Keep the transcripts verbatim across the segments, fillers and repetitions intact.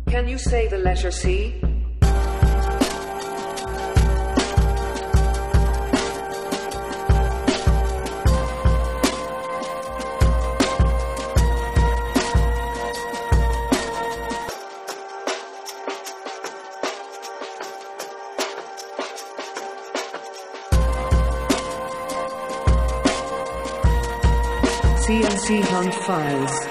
Can you say the letter C? C N C Hunt Files.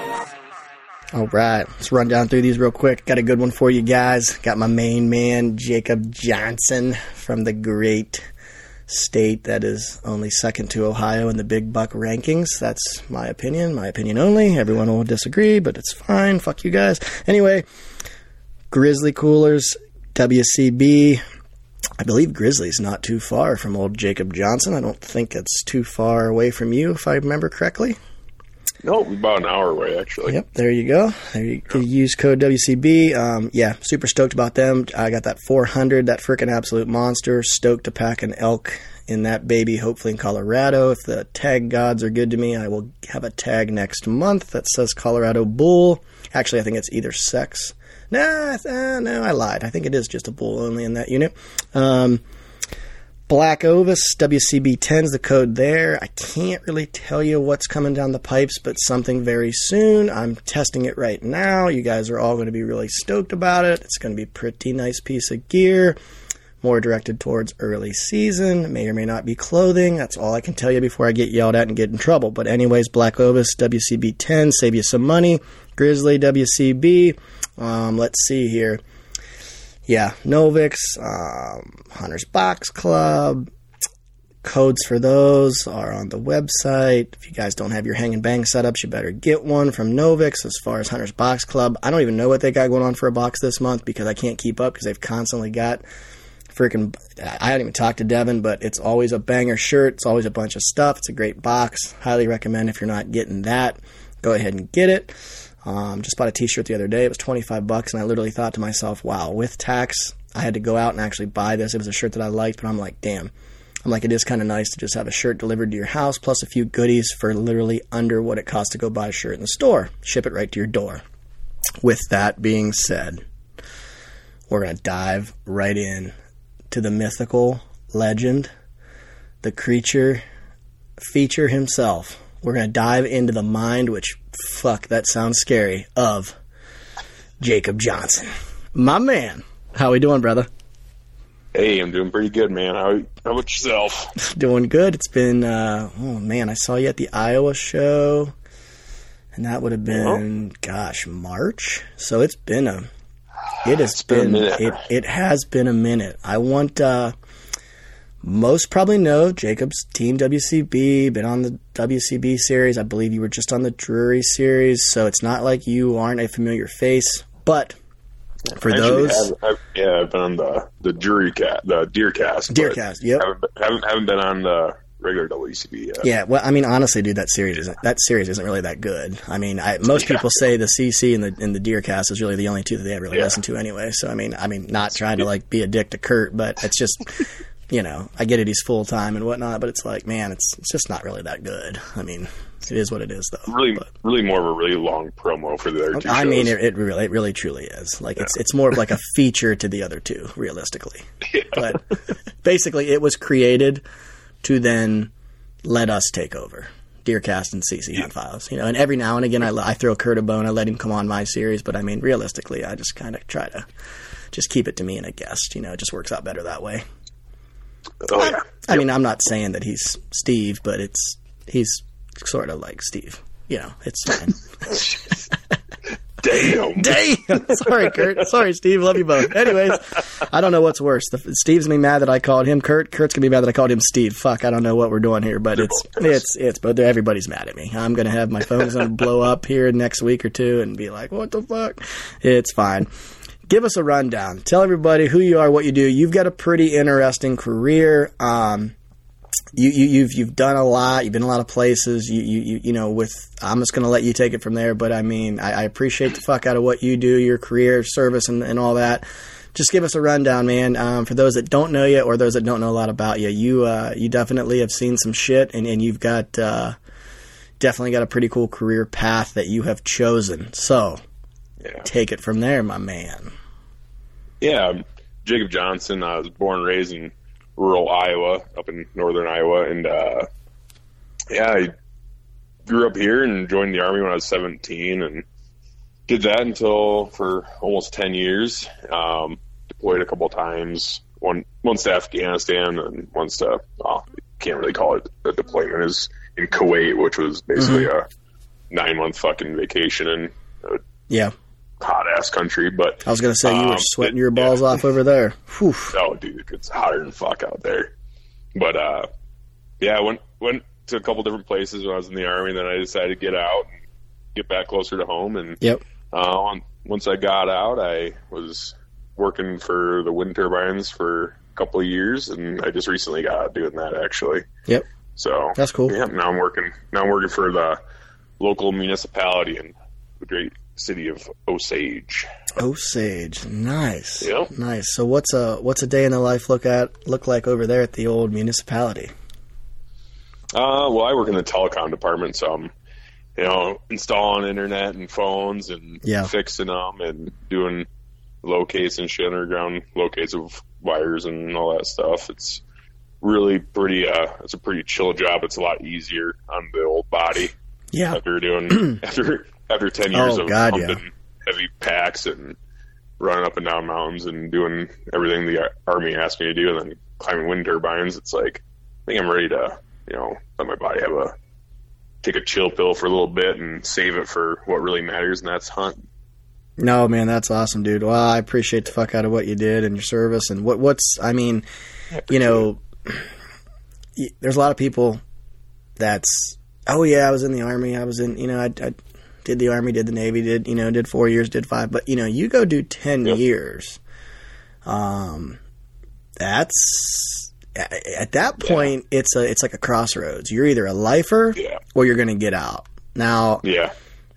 All right, let's run down through these real quick. Got a good one for you guys. Got my main man, Jacob Johnson, from the great state that is only second to Ohio in the big buck rankings. That's my opinion, my opinion only. Everyone will disagree, but it's fine. Fuck you guys. Anyway, Grizzly Coolers, W C B. I believe Grizzly's not too far from old Jacob Johnson. I don't think it's too far away from you, if I remember correctly. No, about an hour away, actually. Yep, there you go. There you yeah. Use code W C B. Um, yeah, super stoked about them. I got that four hundred, that freaking absolute monster. Stoked to pack an elk in that baby, hopefully in Colorado. If the tag gods are good to me, I will have a tag next month that says Colorado Bull. Actually, I think it's either sex. Nah, uh, no, I lied. I think it is just a bull only in that unit. Um... Black Ovis, W C B ten is the code there. I can't really tell you what's coming down the pipes, but something very soon. I'm testing it right now. You guys are all going to be really stoked about it. It's going to be a pretty nice piece of gear. More directed towards early season. May or may not be clothing. That's all I can tell you before I get yelled at and get in trouble. But anyways, Black Ovis, W C B ten, save you some money. Grizzly, W C B. Um, let's see here. Yeah, Novix, um, Hunter's Box Club, codes for those are on the website. If you guys don't have your hang and bang setups, you better get one from Novix. As far as Hunter's Box Club, I don't even know what they got going on for a box this month because I can't keep up because they've constantly got freaking, I haven't even talked to Devin, but it's always a banger shirt. It's always a bunch of stuff. It's a great box. Highly recommend if you're not getting that, go ahead and get it. Um, just bought a t-shirt the other day. It was twenty-five bucks, and I literally thought to myself, wow, with tax, I had to go out and actually buy this. It was a shirt that I liked, but I'm like, damn. I'm like, it is kind of nice to just have a shirt delivered to your house, plus a few goodies for literally under what it costs to go buy a shirt in the store. Ship it right to your door. With that being said, we're going to dive right in to the mythical legend, the creature, feature himself. We're going to dive into the mind, which, fuck, that sounds scary, of Jacob Johnson. My man. How we doing, brother? Hey, I'm doing pretty good, man. How, how about yourself? Doing good. It's been, uh, oh, man, I saw you at the Iowa show, and that would have been, oh. gosh, March? So it's been a, it has it's been, been a it, it has been a minute. I want, uh, most probably know Jacob's Team W C B, been on the W C B series. I believe you were just on the Drury series, so it's not like you aren't a familiar face. But for Actually, those, I've, I've, yeah, I've been on the the Drury cat, the Deercast, Deercast, yep. Haven't, haven't haven't been on the regular W C B yet. Yeah, well, I mean, honestly, dude, that series isn't that series isn't really that good. I mean, I, most yeah. people say the C C and the and the Deercast is really the only two that they really yeah. listen to anyway. So I mean, I mean, not trying to like be a dick to Kurt, but it's just. You know, I get it, he's full-time and whatnot, but it's like, man, it's it's just not really that good. I mean, it is what it is, though. Really, but, really more of a really long promo for the other two I shows. mean, it, it really it really truly is. Like, yeah. it's it's more of like a feature to the other two, realistically. Yeah. But basically, it was created to then let us take over. Deercast and C C yeah. Hunt Files. You know, and every now and again, I, I throw Kurt a bone, I let him come on my series, but I mean, realistically, I just kind of try to just keep it to me and a guest. You know, it just works out better that way. Oh, yeah. I yep. mean, I'm not saying that he's Steve, but it's he's sort of like Steve. You know, it's fine. Damn. Damn. Sorry, Kurt. Sorry, Steve. Love you both. Anyways, I don't know what's worse. The, Steve's gonna be mad that I called him Kurt. Kurt's gonna be mad that I called him Steve. Fuck, I don't know what we're doing here, but They're it's it's it's. But everybody's mad at me. I'm gonna have my phone's gonna blow up here next week or two and be like, what the fuck? It's fine. Give us a rundown. Tell everybody who you are, what you do. You've got a pretty interesting career. Um, you, you, you've you've done a lot. You've been a lot of places. You you you know. With I'm just going to let you take it from there. But I mean, I, I appreciate the fuck out of what you do, your career, service, and, and all that. Just give us a rundown, man. Um, for those that don't know you or those that don't know a lot about you, you uh, you definitely have seen some shit, and, and you've got uh, definitely got a pretty cool career path that you have chosen. So. Yeah. Take it from there, my man. Yeah, I'm Jacob Johnson. I was born and raised in rural Iowa, up in northern Iowa, and uh, yeah, I grew up here and joined the Army when I was seventeen, and did that until for almost ten years. Um, deployed a couple times, one once to Afghanistan and once to, well, can't really call it a deployment, is in Kuwait, which was basically mm-hmm. a nine month fucking vacation in a yeah. hot ass country. But I was gonna say you um, were sweating it, your balls yeah. off over there. Whew. Oh, dude, it's hotter than fuck out there. But uh, yeah, I went went to a couple different places when I was in the Army. Then I decided to get out and get back closer to home. And yep. uh, once I got out, I was working for the wind turbines for a couple of years, and I just recently got out doing that actually. Yep. So that's cool. Yeah, now I'm working. Now I'm working for the local municipality in the great city of Osage. Osage, nice. Yep. Nice. So what's a what's a day in the life look at look like over there at the old municipality? Uh, well, I work in the telecom department, so I'm, you know, installing internet and phones and yeah. fixing them and doing locates and shit, underground locates of wires and all that stuff. It's really pretty. Uh, it's a pretty chill job. It's a lot easier on the old body. Yeah. After doing after after ten years oh, of God, pumping yeah. heavy packs and running up and down mountains and doing everything the Army asked me to do, and then climbing wind turbines, it's like I think I'm ready to, you know, let my body have a take a chill pill for a little bit and save it for what really matters, and that's hunting. No, man, that's awesome, dude. Well, I appreciate the fuck out of what you did and your service. And what what's I mean, you know, there's a lot of people that's, oh yeah, I was in the Army. I was in, you know, I, I did the Army, did the Navy, did, you know, did four years, did five. But, you know, you go do ten yep. years. Um, that's, at that point, yeah. it's a, it's like a crossroads. You're either a lifer yeah. or you're going to get out. Now, yeah.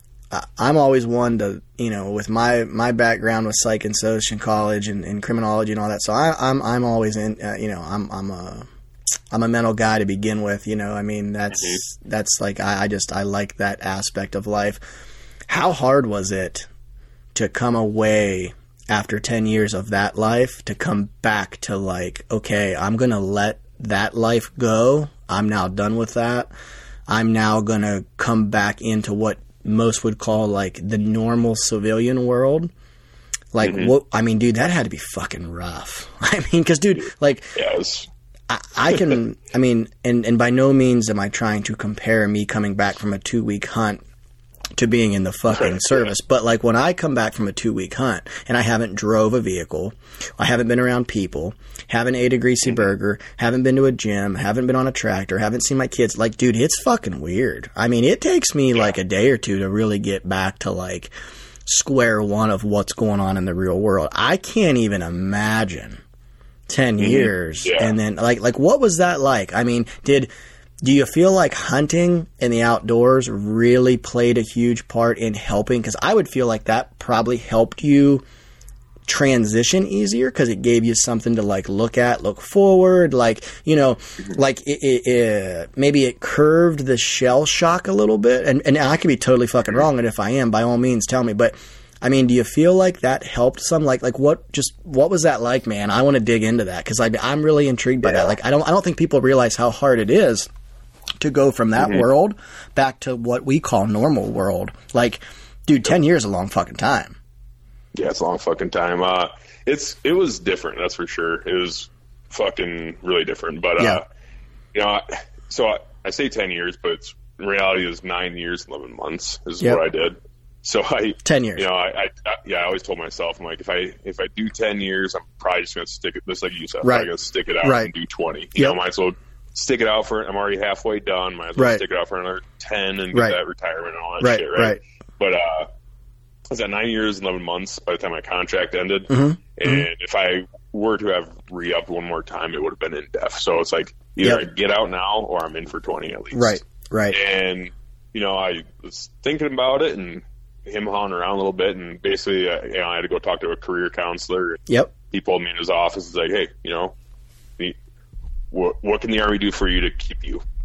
I'm always one to, you know, with my, my background with psych and social and college and, and criminology and all that. So I, I'm, I'm always in, uh, you know, I'm, I'm a, I'm a mental guy to begin with, you know, I mean, that's, mm-hmm. that's like, I, I just, I like that aspect of life. How hard was it to come away after ten years of that life to come back to like, okay, I'm going to let that life go. I'm now done with that. I'm now going to come back into what most would call like the normal civilian world. Like mm-hmm. what, I mean, dude, that had to be fucking rough. I mean, cause dude, like, yes. I, I can, I mean, and, and by no means am I trying to compare me coming back from a two week hunt to being in the fucking service. Yeah. But like when I come back from a two week hunt and I haven't drove a vehicle, I haven't been around people, haven't ate a greasy mm-hmm. burger, haven't been to a gym, haven't been on a tractor, haven't seen my kids. Like, dude, it's fucking weird. I mean, it takes me yeah. like a day or two to really get back to like square one of what's going on in the real world. I can't even imagine ten mm-hmm. years. Yeah. And then like, like what was that like? I mean, did, do you feel like hunting in the outdoors really played a huge part in helping? Because I would feel like that probably helped you transition easier because it gave you something to like look at, look forward, like, you know, like it, it, it, maybe it curved the shell shock a little bit. And, and I could be totally fucking wrong. And if I am, by all means, tell me. But I mean, do you feel like that helped some? Like, like what? Just what was that like, man? I want to dig into that because I'm really intrigued by yeah. that. Like, I don't, I don't think people realize how hard it is to go from that mm-hmm. world back to what we call normal world. Like, dude, ten years is a long fucking time. Yeah, it's a long fucking time. Uh, it's it was different, that's for sure. It was fucking really different. But uh, yeah. you know, I, so I, I say ten years, but it's, in reality, it was nine years, eleven months is yep. what I did. So I ten years. You know, I, I, I yeah, I always told myself, I'm like, if I if I do ten years, I'm probably just gonna stick it. Just like you said, I'm right. probably gonna stick it out right. and do twenty. You yep. know, might as well stick it out for. I'm already halfway done. Might as well right. stick it out for another ten and get right. that retirement and all that right. shit. Right. Right. But uh, I was at nine years and eleven months by the time my contract ended. Mm-hmm. And mm-hmm. if I were to have re-upped one more time, it would have been in depth. So it's like either yep. I get out now or I'm in for twenty at least. Right. Right. And you know, I was thinking about it and him hawing around a little bit, and basically, uh, you know, I had to go talk to a career counselor. Yep. He pulled me in his office. He's like, "Hey, you know, the, what what can the Army do for you to keep you?"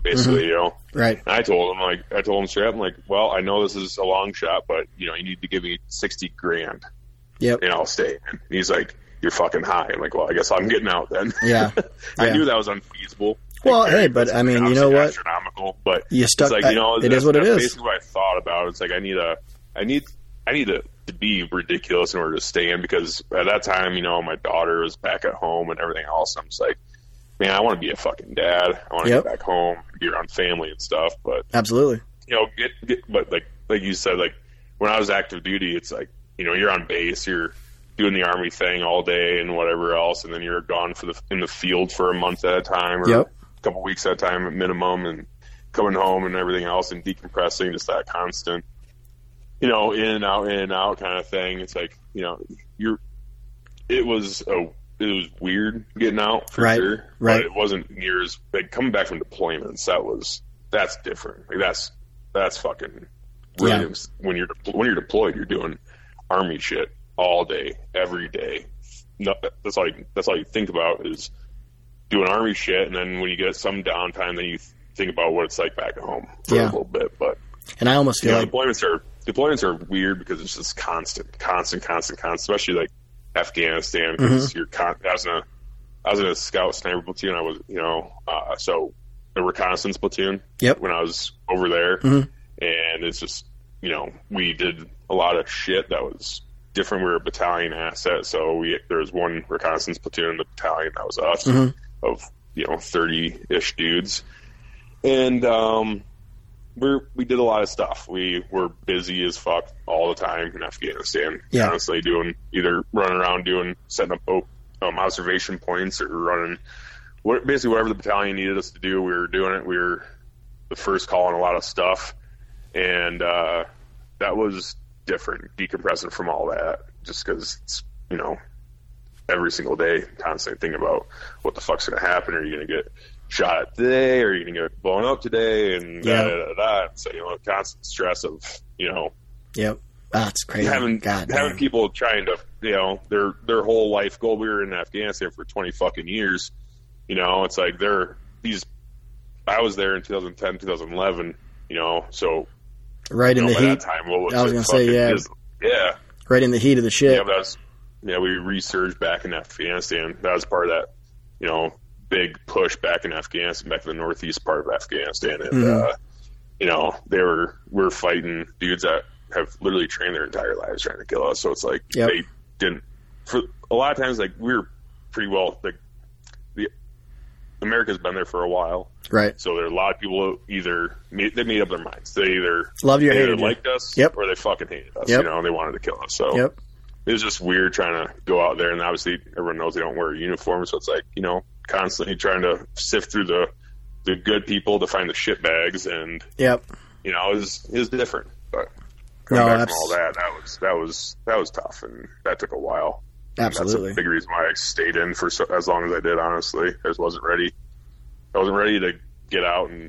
basically, Mm-hmm. you know. Right. And I told him, like, I told him straight up, I'm like, well, I know this is a long shot, but, you know, you need to give me sixty grand. Yep. And I'll stay. And he's like, you're fucking high. I'm like, well, I guess I'm getting out then. Yeah. I Yeah. knew that was unfeasible. Well, Like, hey, but I mean, you know what? Astronomical, but You stuck. it's like, you know, it is what it that's is. basically what I thought about. It's like, I need a, I need, I need to, to be ridiculous in order to stay in, because at that time, you know, my daughter was back at home and everything else. I'm just like, man, I want to be a fucking dad. I want to Yep. get back home, be around family and stuff. But Absolutely. you know, get, get, but like, like you said, like when I was active duty, it's like, you know, you're on base, you're doing the Army thing all day and whatever else, and then you're gone for the in the field for a month at a time, or Yep. a couple weeks at a time at minimum, and coming home and everything else and decompressing, just that constant, you know, in and out, in and out kind of thing. It's like, you know, you're, it was a, it was weird getting out for Right, sure, right. but it wasn't near as, like, coming back from deployments, that was, that's different. Like, that's, that's fucking really, Yeah. when you're, when you're deployed, you're doing Army shit all day, every day. No, that's all you, that's all you think about is doing Army shit. And then when you get some downtime, then you think about what it's like back at home for Yeah. a little bit. But And I almost you feel know, like deployments are deployments are weird because it's just constant, constant, constant, constant. Especially like Afghanistan, because Mm-hmm. you're con- I was in a I was in a scout sniper platoon. I was, you know, uh, so a reconnaissance platoon. Yep. When I was over there, Mhm. and it's just, you know, we did a lot of shit that was different. We were a battalion asset, so we there was one reconnaissance platoon in the battalion, that was us, Mhm. of, you know, thirty ish dudes, and um. We're, we did a lot of stuff. We were busy as fuck all the time in Afghanistan. Yeah. Constantly doing, either running around doing, setting up um, observation points, or running, what, basically whatever the battalion needed us to do, we were doing it. We were the first call on a lot of stuff. And uh, that was different, decompressing from all that, just because it's, you know, every single day, constantly thinking about what the fuck's going to happen. Are you going to get shot today, or are you going to get blown up today, and Yeah. da, da, da, da. So, you know, constant stress of, you know, Yep. That's crazy. having God having damn. people trying to, you know, their their whole life goal. We were in Afghanistan for twenty fucking years. You know, it's like they're these. I was there in twenty ten, twenty eleven. You know, so Right you in know, the by heat. that time, what was I was it? gonna say, Fucking yeah. dis- yeah. Right in the heat of the shit. Yeah, but that was, yeah, we resurged back in Afghanistan. That was part of that, you know, big push back in Afghanistan, back in the northeast part of Afghanistan. And, Mhm. uh, you know, they were, we were fighting dudes that have literally trained their entire lives trying to kill us. So it's like, Yep. they didn't, for a lot of times, like, we were pretty well, like, the, America's been there for a while. Right. So there are a lot of people who either, made, they made up their minds. They either, Loved you or they either hated you. liked us, Yep. or they fucking hated us, Yep. you know, and they wanted to kill us. So, Yep. it was just weird trying to go out there, and obviously everyone knows they don't wear a uniform, so it's like, you know, constantly trying to sift through the the good people to find the shit bags, and Yep. you know, it was, it was different. But coming No, back abs- from all that, that was that was that was tough, and that took a while. Absolutely. That's a big reason why I stayed in for so, as long as I did. Honestly, I just wasn't ready. I wasn't ready to get out and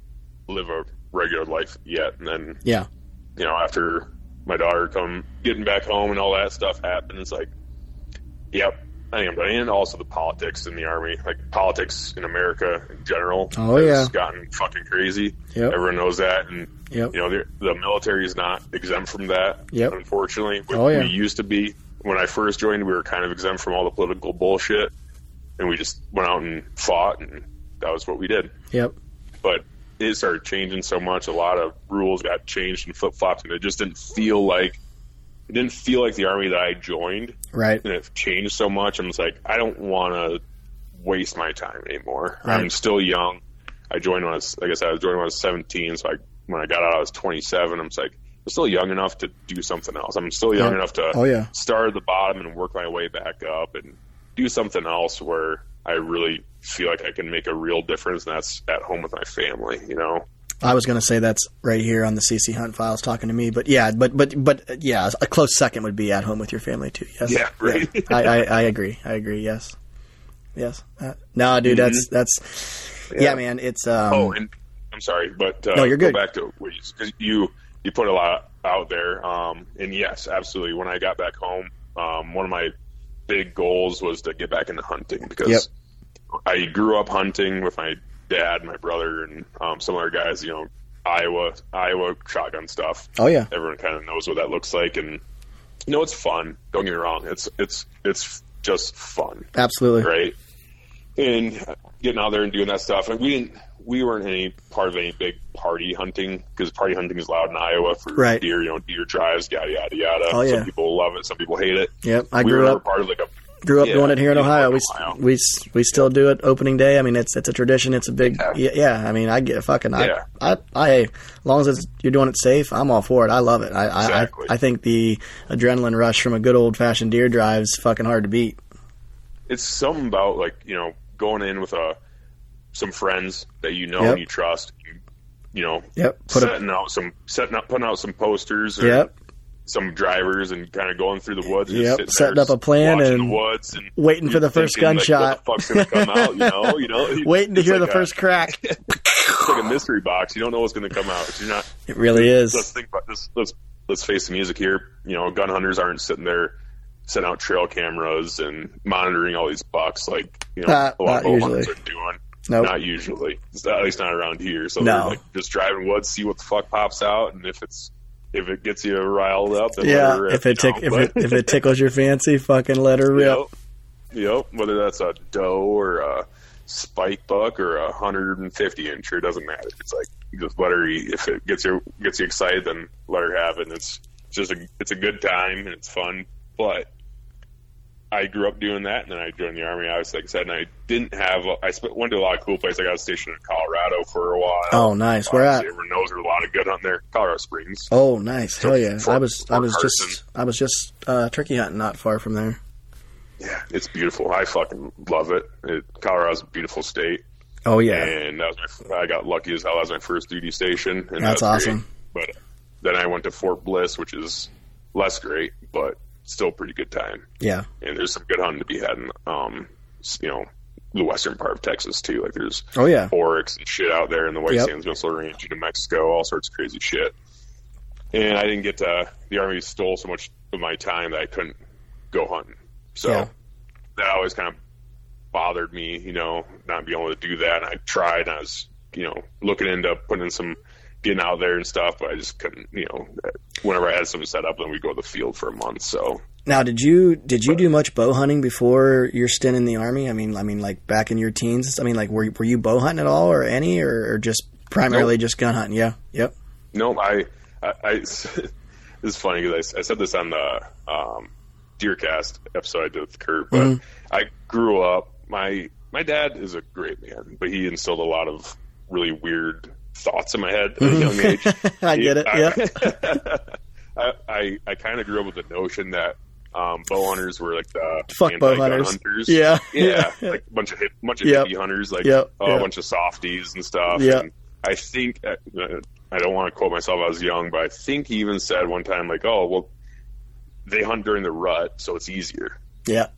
live a regular life yet, and then Yeah. you know, after my daughter come getting back home and all that stuff happened, it's like, yep, I think I'm done. And also the politics in the Army, like politics in America in general, Oh, has yeah. gotten fucking crazy. Yep. Everyone knows that, and Yep. you know, the, the military is not exempt from that. Yep. Unfortunately, we, Oh, yeah. we used to be. When I first joined, we were kind of exempt from all the political bullshit, and we just went out and fought, and that was what we did. Yep. But it started changing so much. A lot of rules got changed and flip flopped, and it just didn't feel like it didn't feel like the Army that I joined. Right. And it changed so much. I'm just like, I don't want to waste my time anymore. Right. I'm still young. I joined when I was, like I said, I was joined when I was seventeen. So I, when I got out, I was twenty-seven. I'm just like, I'm still young enough to do something else. I'm still young Yeah. enough to Oh, yeah. start at the bottom and work my way back up and do something else where I really feel like I can make a real difference, and that's at home with my family, you know? I was going to say that's right here on the C C Hunt files talking to me, but yeah, but but but uh, yeah, a close second would be at home with your family too. Yes. Yeah, right. Yeah. I, I I agree. I agree. Yes. Yes. Uh, no, dude, that's that's yeah, Yeah. man. It's um. Oh, and I'm sorry, but uh, No, you're good. go back to what you, cause you you put a lot out there, um, and yes, absolutely. When I got back home, um, one of my big goals was to get back into hunting because Yep. I grew up hunting with my dad, my brother, and um, some other guys, you know, Iowa, Iowa shotgun stuff. Oh yeah, everyone kind of knows what that looks like, and you know, it's fun. Don't get me wrong; it's it's it's just fun. Absolutely, right? And getting out there and doing that stuff, and we didn't, we weren't any part of any big party hunting because party hunting is loud in Iowa for right. deer. You know, deer drives, yada yada yada. Oh yeah, some people love it, some people hate it. Yep, I we grew were up part of like a. Grew up yeah, doing it here in Ohio. We Ohio. we we still do it opening day. I mean, it's it's a tradition. It's a big yeah. yeah. yeah I mean, I get fucking I, yeah. I I as long as it's, you're doing it safe, I'm all for it. I love it. I exactly. I, I think the adrenaline rush from a good old fashioned deer drive is fucking hard to beat. It's something about like you know going in with a some friends that you know yep. and you trust. You, you know, yep. Put setting a, out some setting up putting out some posters. Or, yep. some drivers and kind of going through the woods. And yep, just setting up a plan and, the woods and waiting for the first thinking, gunshot. Like, what the fuck's going to come out? You know, you know, waiting to hear like the a, first crack. It's like a mystery box. You don't know what's going to come out. You're not. It really is. Let's think about this. Let's let's face the music here. You know, gun hunters aren't sitting there setting out trail cameras and monitoring all these bucks like you know not, a lot of bow usually. hunters are doing. Nope. Not usually. At least not around here. So no. they're like just driving woods, see what the fuck pops out, and if it's if it gets you riled up, then yeah. let her rip, If it, tick, you know, if, it, if it tickles your fancy, fucking let her rip. Yep. Yep. Whether that's a doe or a spike buck or a hundred fifty incher, it doesn't matter. It's like just let her eat. If it gets you gets you excited, then let her have it. And it's just a it's a good time and it's fun. But I grew up doing that, and then I joined the Army, obviously, like I said, and I didn't have, a, I spent, went to a lot of cool places. I got stationed in Colorado for a while. Oh, nice. Where obviously, at? Everyone knows there's a lot of good hunting there. Colorado Springs. Oh, nice. Hell yeah. Fort, I was, Fort I was Carson. just, I was just, uh, turkey hunting not far from there. Yeah, it's beautiful. I fucking love it. it Colorado's a beautiful state. Oh, yeah. And that was my, I got lucky as hell. That was my first duty station. And That's that was awesome. Great. But then I went to Fort Bliss, which is less great, but still a pretty good time. Yeah. And there's some good hunting to be had in, um, you know, the western part of Texas, too. Like, there's oh yeah oryx and shit out there in the White yep. Sands Missile Range in New Mexico, all sorts of crazy shit. And I didn't get to, the Army stole so much of my time that I couldn't go hunting. So yeah. that always kind of bothered me, you know, not being able to do that. And I tried, and I was, you know, looking into putting in some, getting out there and stuff, but I just couldn't, you know, whenever I had something set up, then we'd go to the field for a month. So now, did you did you do much bow hunting before your stint in the Army? I mean, I mean, like back in your teens. I mean, like were were you bow hunting at all, or any, or, or just primarily nope. just gun hunting? Yeah, yep. No, I, I, I this is funny because I, I said this on the um, Deercast episode I did with Kurt, but mm-hmm. I grew up. My my dad is a great man, but he instilled a lot of really weird thoughts in my head at a young age. I get it. I, yeah. I I, I kind of grew up with the notion that um, bow hunters were like the fuck bow hunters. hunters. Yeah, yeah, like a bunch of hip, bunch of yep. hippie hunters, like yep. oh, yep. a bunch of softies and stuff. Yeah. And I think uh, I don't want to quote myself. I was young, but I think he even said one time like, "Oh, well, they hunt during the rut, so it's easier." Yeah.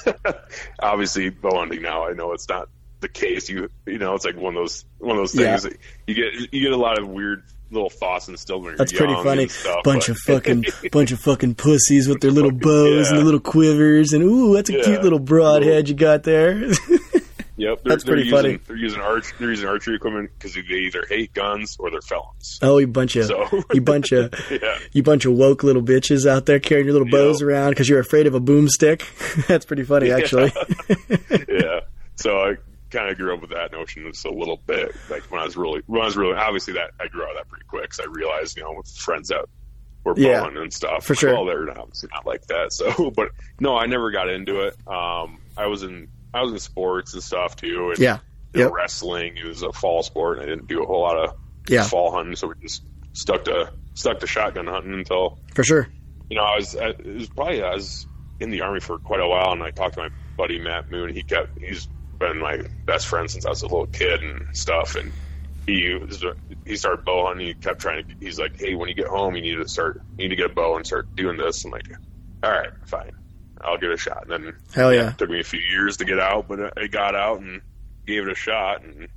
Obviously, bow hunting now, I know it's not the case. You you know, it's like one of those one of those things yeah. that you get you get a lot of weird little thoughts instilled when you're That's young. That's pretty funny. And stuff, bunch but. of fucking bunch of fucking pussies with their little bows yeah. and the little quivers and ooh, that's a yeah. cute little broadhead you got there. Yep, they're, that's they're pretty using, funny. They're using arch, they're using archery equipment because they either hate guns or they're felons. Oh, you bunch of so. you bunch of yeah. you bunch of woke little bitches out there carrying your little bows yep. around because you're afraid of a boomstick. That's pretty funny, actually. Yeah. yeah. So I kind of grew up with that notion just a little bit. Like when I was really, when I was really, obviously that I grew out of that pretty quick because I realized, you know, with friends that were yeah, bowing and stuff. For sure. Well, they're obviously not like that. So, but no, I never got into it. Um, I was in, I was in sports and stuff too. And, yeah. You know, yep. wrestling, it was a fall sport, and I didn't do a whole lot of yeah. fall hunting, so we just stuck to stuck to shotgun hunting until for sure. You know, I was I, it was probably I was in the Army for quite a while, and I talked to my buddy Matt Moon. He kept he's been my best friend since I was a little kid and stuff, and he was, he started bow hunting. He kept trying to. He's like, hey, when you get home, you need to start you need to get a bow and start doing this. I'm like, all right, fine, I'll give it a shot. And then hell yeah, yeah it took me a few years to get out, but I got out and gave it a shot, and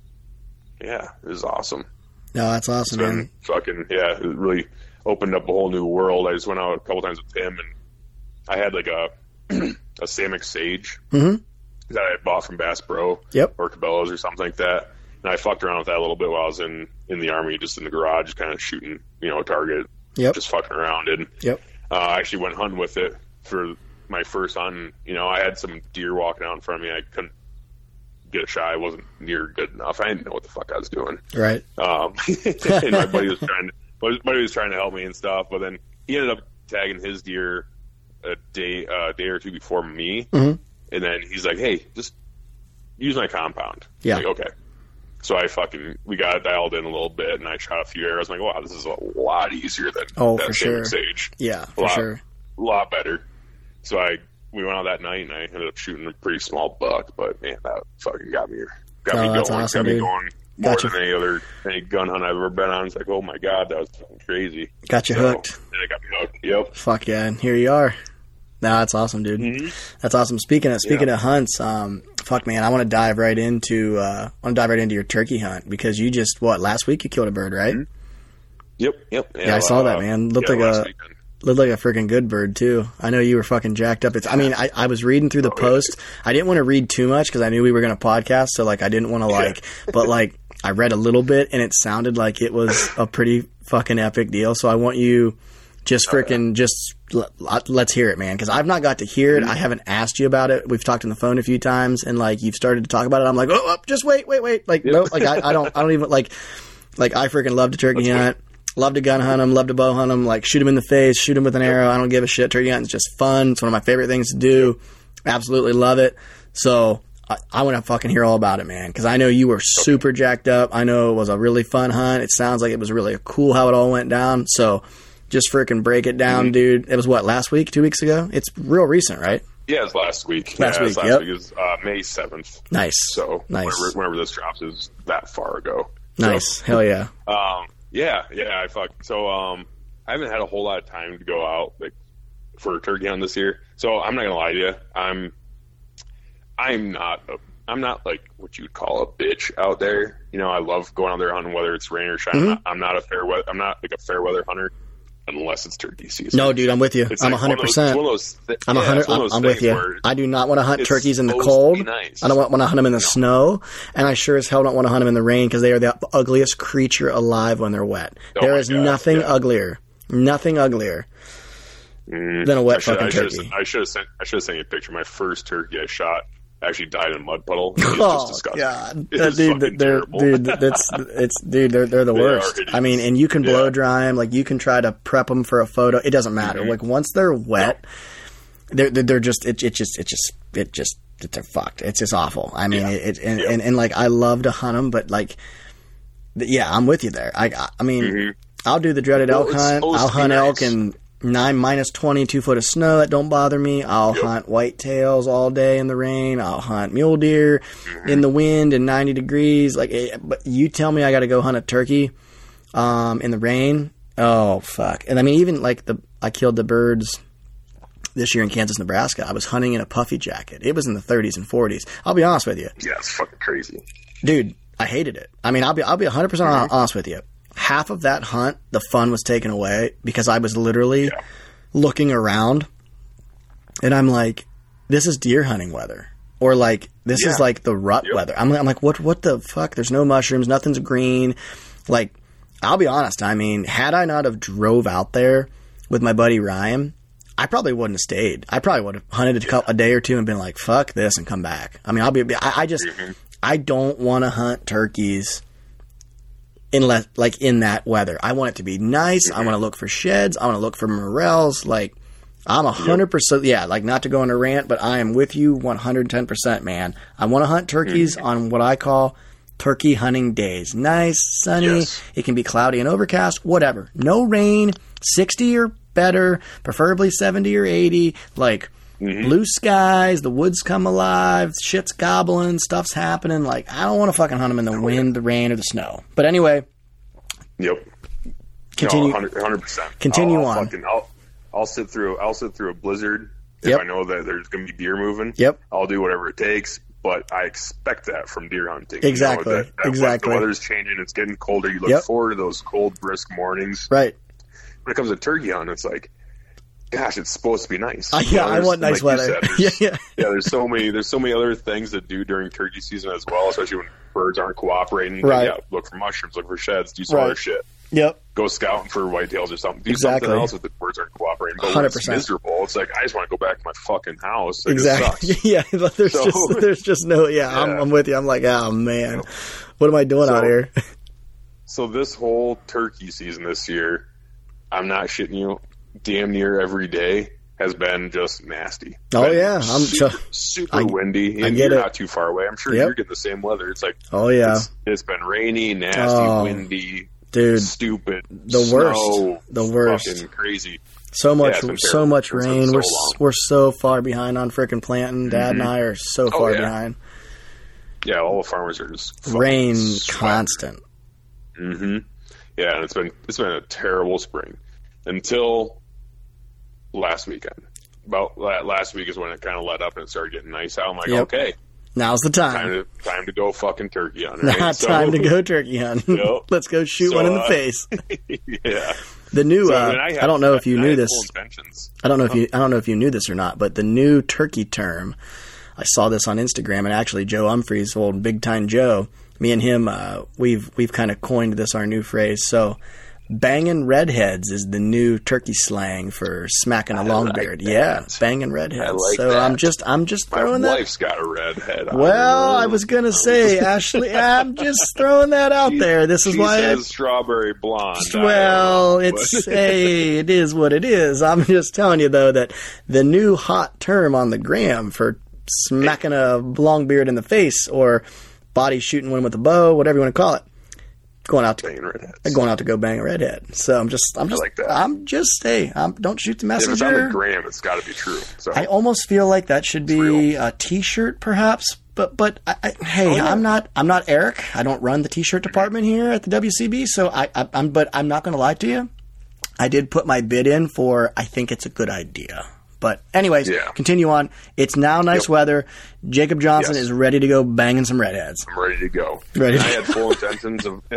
yeah, it was awesome. No, that's awesome, been, man. Fucking yeah, it really opened up a whole new world. I just went out a couple times with him, and I had like a a Samick Sage mm-hmm. that I bought from Bass Pro, yep, or Cabela's or something like that. And I fucked around with that a little bit while I was in, in the Army, just in the garage, kind of shooting, you know, a target, yep. just fucking around. And yep. uh, I actually went hunting with it for my first hunt. You know, I had some deer walking out in front of me. I couldn't get a shot. I wasn't near good enough. I didn't know what the fuck I was doing. Right. Um, and my buddy was trying to, my buddy was trying to help me and stuff, but then he ended up tagging his deer a day, a uh, day or two before me. Mm-hmm. And then he's like, hey, just use my compound. Yeah. Like, okay. So I fucking, we got it dialed in a little bit, and I shot a few arrows. I'm like, wow, this is a lot easier than oh, that for same sure. sage. Yeah, a for lot, sure. A lot better. So I, we went out that night, and I ended up shooting a pretty small buck, but man, that fucking got me, got oh, me that's going. awesome, got me dude. going more Gotcha. than any other, any gun hunt I've ever been on. It's like, oh my God, that was fucking crazy. Got you so, hooked. And it got me hooked. Yep. Fuck yeah, and here you are. Nah, that's awesome, dude. Mm-hmm. That's awesome. Speaking of speaking Yeah. of hunts, um, fuck man, I want to dive right into uh, I want to dive right into your turkey hunt because you just what last week you killed a bird, right? Mm-hmm. Yep, yep. Yeah, I saw that, man. Looked yeah, like last a weekend. looked like a freaking good bird too. I know you were fucking jacked up. It's. I mean, I, I was reading through the Oh, yeah. post. I didn't want to read too much because I knew we were going to podcast, so like I didn't want to like. But like I read a little bit and it sounded like it was a pretty fucking epic deal. So I want you. Just freaking, just let, let's hear it, man. Because I've not got to hear it. I haven't asked you about it. We've talked on the phone a few times, and like you've started to talk about it. I'm like, oh, oh just wait, wait, wait. Like, Yep. no, like I, I don't, I don't even like, like I freaking love to turkey Let's hunt, love to gun hunt them, love to bow hunt them. Like shoot them in the face, shoot them with an arrow. I don't give a shit. Turkey hunting is just fun. It's one of my favorite things to do. Absolutely love it. So I, I want to fucking hear all about it, man. Because I know you were super jacked up. I know it was a really fun hunt. It sounds like it was really cool how it all went down. So. Just freaking break it down, mm-hmm. dude. It was what, last week, two weeks ago? It's real recent, right? Yeah, it was last week. Last yeah, week, last yep. week. It was uh, May seventh. Nice. So nice. Whenever, whenever this drops is that far ago. Nice. So, Hell yeah. Um, yeah, yeah, I fuck. So um, I haven't had a whole lot of time to go out like for turkey hunt this year. So I'm not gonna lie to you. I'm I'm not a, I'm not like what you'd call a bitch out there. You know, I love going out there hunting whether it's rain or shine. Mm-hmm. I'm, not, I'm not a fair weather. I'm not like a fair weather hunter. Unless it's turkey season. No, dude, I'm with you. It's I'm like one hundred percent. One of those, one of those th- I'm yeah, one hundred. one of I'm, those I'm with you. where I do not want to hunt it's turkeys in the supposed to cold. be nice. I don't want, want to hunt them in the snow, and I sure as hell don't want to hunt them in the rain because they are the ugliest creature alive when they're wet. Oh there my is God, nothing yeah. uglier, nothing uglier mm, than a wet I should, fucking I should turkey. Have, I should have sent. I should have sent you a picture. My first turkey I shot actually died in a mud puddle. It was Oh just disgusting. God, It Uh, was dude, fucking they're terrible. dude, that's it's dude, they're they're the They are worst. hideous. I mean, and you can blow Yeah. dry them, like you can try to prep them for a photo. It doesn't matter. Mm-hmm. Like once they're wet, they're they're, they're just it, it just it just it just they're fucked. It's just awful. I mean, Yeah. it, it and, Yeah. and and like I love to hunt them, but like, th- yeah, I'm with you there. I I, I mean, Mhm. I'll do the dreaded Well, elk it's hunt. supposed I'll to be hunt nice. elk in nine minus twenty, two foot of snow. That don't bother me. I'll Yep. hunt whitetails all day in the rain. I'll hunt mule deer Mm-hmm. in the wind and ninety degrees. Like, eh, but you tell me I got to go hunt a turkey um, in the rain. Oh fuck! And I mean, even like the I killed the birds this year in Kansas, Nebraska. I was hunting in a puffy jacket. It was in the thirties and forties. I'll be honest with you, Yeah, it's fucking crazy. dude. I hated it. I mean, I'll be I'll be one hundred percent Mm-hmm. honest with you. Half of that hunt, the fun was taken away because I was literally Yeah. looking around and I'm like, this is deer hunting weather. Or like, this Yeah. is like the rut Yep. weather. I'm, I'm like, what, what the fuck? There's no mushrooms. Nothing's green. Like, I'll be honest. I mean, had I not have drove out there with my buddy Ryan, I probably wouldn't have stayed. I probably would have hunted a, couple, a day or two and been like, fuck this and come back. I mean, I'll be, I, I just, Mm-hmm. I don't want to hunt turkeys unless, like, in that weather. I want it to be nice. I want to look for sheds. I want to look for morels. Like, I'm a hundred percent, yeah, like not to go on a rant, but I am with you one hundred ten percent, man. I want to hunt turkeys Mm-hmm. on what I call turkey hunting days. Nice, sunny. Yes. It can be cloudy and overcast, whatever. No rain, sixty or better, preferably seventy or eighty. Like, Mm-hmm. blue skies, the woods come alive, shit's gobbling, stuff's happening. Like, I don't want to fucking hunt them in the wind, the rain, or the snow. But anyway, Yep. continue. No, one hundred percent. Continue I'll, I'll on. Fucking, I'll, I'll sit through. I'll sit through a blizzard if Yep. I know that there's going to be deer moving. Yep. I'll do whatever it takes. But I expect that from deer hunting. Exactly, You know, that, that exactly. The weather's changing. It's getting colder. You look Yep. forward to those cold, brisk mornings. Right. When it comes to turkey hunting, it's like gosh, it's supposed to be nice. Uh, yeah, I want nice like weather. Said, yeah, yeah. Yeah, there's so many there's so many other things to do during turkey season as well, especially when birds aren't cooperating. Right. Yeah, look for mushrooms, look for sheds, do some Right. other shit. Yep. Go scouting for whitetails or something. Do Exactly. something else if the birds aren't cooperating. But one when hundred it's percent. miserable, it's like I just want to go back to my fucking house. Like, Exactly. It sucks. Yeah, but there's So- just there's just no. Yeah, I'm, Yeah. I'm with you. I'm like, oh man, what am I doing So- out here? So this whole turkey season this year, I'm not shitting you, damn near every day has been just nasty. Oh, Been yeah. I'm super, ju- super I- windy, I and get you're it. not too far away. I'm sure Yep. you're getting the same weather. It's like Oh yeah, it's, it's been rainy, nasty, Oh, windy, dude, stupid, the snow, worst. The worst. fucking crazy. so much, it's been so terrible. much It's been rain. so we're long. we're so far behind on frickin' planting. Dad and I are so Oh, far yeah. behind. Yeah, all the farmers are just fucking Rain sweating. constant. Mm-hmm. Yeah, and it's been it's been a terrible spring until last weekend. About la- last week is when it kind of let up and it started getting nice out. I'm like, Yep. okay, Now's the time time. to time to go fucking turkey hunting. Right? Now So- time to go turkey hunting. Yep. Let's go shoot So, one in the uh, face. yeah. The new. So, uh, mean, I, had- don't know if you I knew had this. full intentions. I don't know if you. I don't know if you knew this or not. But the new turkey term. I saw this on Instagram, and actually, Joe Humphreys, old Big Time Joe, me and him, uh, we've we've kind of coined this our new phrase. So, banging redheads is the new turkey slang for smacking a I long like beard. that. Yeah, banging redheads. I like so that. I'm just I'm just My throwing that. wife's got a red head. on Well, her. I was gonna say, Ashley, I'm just throwing that out She- there. This is she why. I, says strawberry blonde. I don't well, know, it's but- hey, it is what it is. I'm just telling you though that the new hot term on the gram for smacking a long beard in the face or body shooting one with a bow, whatever you want to call it, going out to Banging redheads. going out to go bang a redhead. So I'm just I'm just like that. I'm just hey, I'm, don't shoot the If it's on the messenger. gram, it's got to be true. So I almost feel like that should be real. a T-shirt, perhaps. But but I, I, hey, Oh, yeah. I'm not I'm not Eric. I don't run the T-shirt department here at the W C B. So I, I I'm but I'm not going to lie to you. I did put my bid in for. I think it's a good idea. But anyways, Yeah. continue on. It's now nice Yep. weather. Jacob Johnson Yes. is ready to go banging some redheads. I'm ready to go. Ready And to I had full intentions of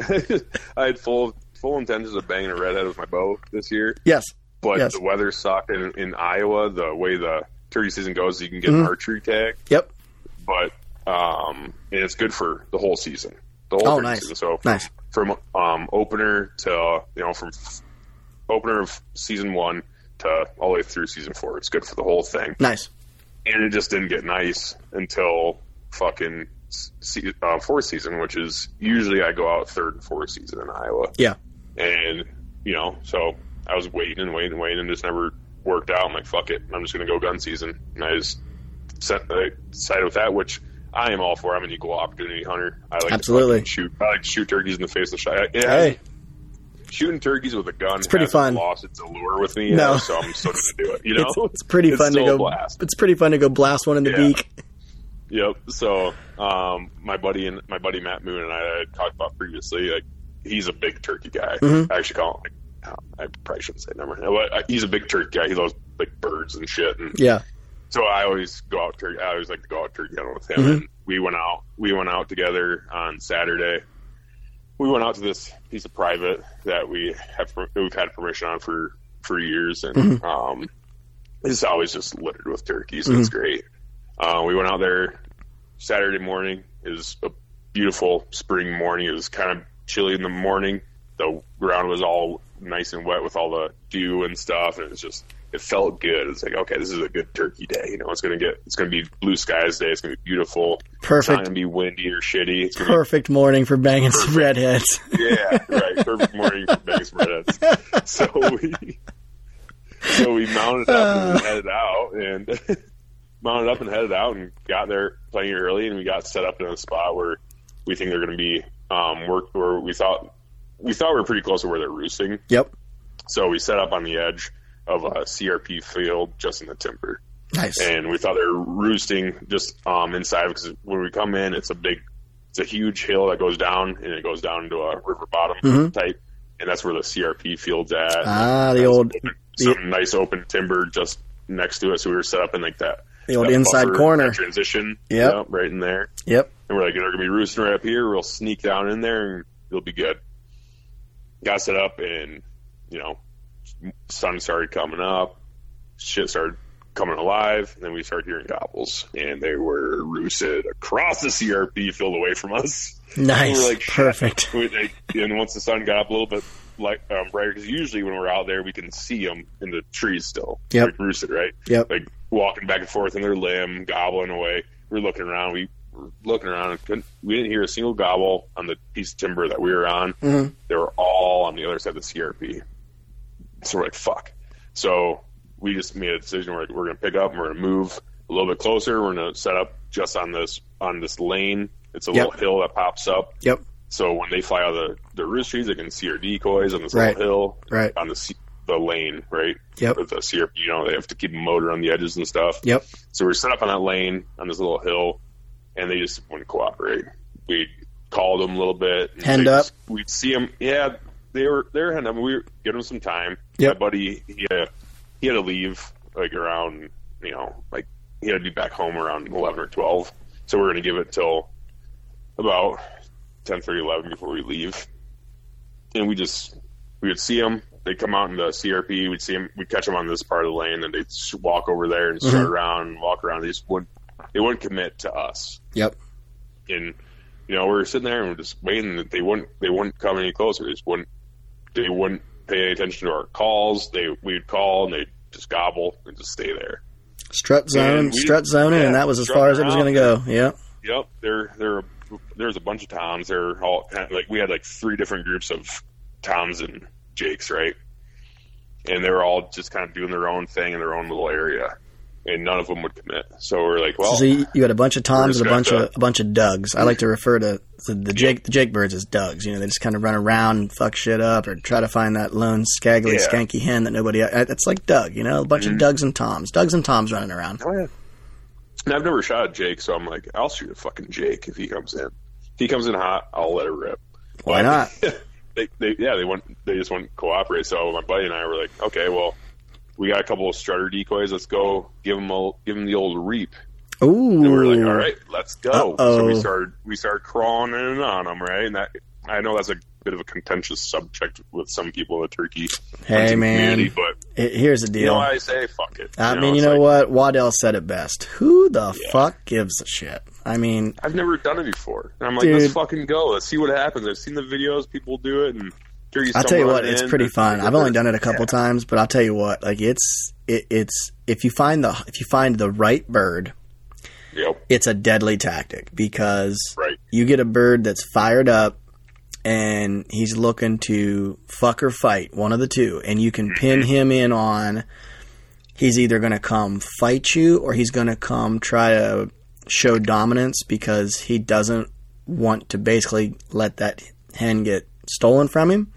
I had full full intentions of banging a redhead with my bow this year, Yes. but Yes. the weather sucked. And in Iowa, the way the turkey season goes, you can get Mm-hmm. an archery tag, Yep. but um, and it's good for the whole season. The whole Oh, turkey nice. season. So Nice. from um, opener to you know from f- opener of season one to all the way through season four, it's good for the whole thing. Nice. And it just didn't get nice until fucking se- uh, fourth season, which is usually I go out third and fourth season in Iowa. Yeah. And, you know, so I was waiting and waiting and waiting and just never worked out. I'm like, fuck it. I'm just going to go gun season. And I just set, I decided with that, which I am all for. I'm an equal opportunity hunter. I like Absolutely. to fucking shoot. I like to shoot turkeys in the face of the shot. Yeah, Hey. shooting turkeys with a gun. It's pretty fun. Lost its allure with me. No. No. So I'm still going to do it. You know, It's, it's pretty fun to still a go. blast. It's pretty fun to go blast one in the Yeah. beak. Yep. So, um, my buddy and my buddy Matt Moon and I had talked about previously. Like, he's a big turkey guy. Mhm. I actually call him. Like, I probably shouldn't say number. But he's a big turkey guy. He loves like birds and shit. And Yeah. so I always go out turkey. I always like to go out turkey hunting with him. Mhm. And we went out. We went out together on Saturday. We went out to this piece of private that we have we've had permission on for for years, and Mhm. um, it's always just littered with turkeys. And It's great. Uh, we went out there Saturday morning. It was a beautiful spring morning. It was kind of chilly in the morning. The ground was all nice and wet with all the dew and stuff, and it was just it felt good. It's like, okay, this is a good turkey day. You know, it's gonna get it's gonna be blue skies day. It's gonna be beautiful. It's not Perfect. gonna be windy or shitty. It's gonna Perfect morning for banging some redheads. be, yeah, right. Perfect morning for banging some redheads. So we so we mounted up and headed out, and mounted up and headed out, and got there plenty early, and we got set up in a spot where we think they're gonna be um work where we thought we thought we were pretty close to where they're roosting. Yep. So we set up on the edge of a C R P field just in the timber. Nice. And we thought they were roosting just um, inside, because when we come in, it's a big, it's a huge hill that goes down, and it goes down into a river bottom Mhm. type, and that's where the C R P field's at. Ah, the Has old- open, the- some nice open timber just next to it, so we were set up in like that. The old that inside buffer, corner. that transition. Yep. Yeah, right in there. Yep. And we're like, they're gonna be roosting right up here. We'll sneak down in there, and it'll be good. Got set up, and you know, sun started coming up. shit started coming alive, and then we started hearing gobbles, and they were roosted across the C R P field away from us. Nice. We were like, perfect. We, they, and once the sun got up a little bit like um, brighter, because usually when we're out there, we can see them in the trees still. Yep. Like roosted, right? Yep. Like walking back and forth in their limb, gobbling away. We were looking around. We were looking around. And couldn't, we didn't hear a single gobble on the piece of timber that we were on. Mm-hmm. They were all on the other side of the C R P. So we're like, fuck. So we just made a decision. We're like, we're going to pick up and we're going to move a little bit closer. We're going to set up just on this on this lane. It's a Yep. little hill that pops up. Yep. So when they fly out of the, the roost trees, they can see our decoys on this Right. little hill Right. on the C- the lane, right? Yep. With the C R P, you know, they have to keep a motor on the edges and stuff. Yep. So we're set up on that lane on this little hill, and they just wouldn't cooperate. We called them a little bit. and Hand they up. just- We'd see them. Yeah, they were they were hand up. We were giving them some time. Yep. My buddy, he had, he had to leave like around, you know, like he had to be back home around eleven or twelve. So we're going to give it till about ten thirty, eleven before we leave. And we just, we would see them. They'd come out in the C R P. We'd see them. We'd catch them on this part of the lane, and they'd just walk over there and start Mhm. around and walk around. They just wouldn't, they wouldn't commit to us. Yep. And, you know, we were sitting there and we're just waiting that they wouldn't, they wouldn't come any closer. They just wouldn't, they wouldn't pay any attention to our calls. They, we'd call and they'd just gobble and just stay there. Strut zone, And we- strut zoning, yeah, and that was as strut far as it was around. going to go. Yep. Yep, there, there, there's a bunch of toms. They're all kind of like we had like three different groups of toms and jakes, right? And they were all just kind of doing their own thing in their own little area, and none of them would commit. So we're like, well, So you, you had a bunch of toms just and a bunch gonna of a bunch of Dougs. I like to refer to the, the Jake the Jake birds as Dougs. You know, they just kind of run around and fuck shit up, or try to find that lone scraggly, Yeah. skanky hen that nobody. It's like Doug. You know, a bunch Mhm. of Dougs and Toms, Dougs and Toms running around. oh yeah. And I've never shot a jake, so I'm like, I'll shoot a fucking jake if he comes in. If he comes in hot, I'll let it rip. Why not? they, they, yeah, they wouldn't. They just wouldn't cooperate. So my buddy and I were like, okay, well, we got a couple of strutter decoys. Let's go give them a, give them the old reap. Ooh. And we were like, all right, let's go. Uh-oh. So we started we started crawling in and on them, right? And that I know that's a bit of a contentious subject with some people in the turkey Hey hunting man, community, but It- here's the you deal. know, I say fuck it. I You mean, you it's know like, what? Waddell said it best. Who the Yeah. fuck gives a shit? I mean, I've never done it before. And I'm like, Dude. let's fucking go. Let's see what happens. I've seen the videos, people do it, and turkeys I'll come tell you what, running it's in. pretty It's fun. like, I've only done it a couple yeah. times, but I'll tell you what, like it's it, it's if you find the if you find the right bird, Yep, it's a deadly tactic because right. you get a bird that's fired up and he's looking to fuck or fight, one of the two, and you can pin him in on he's either going to come fight you or he's going to come try to show dominance because he doesn't want to basically let that hen get stolen from him.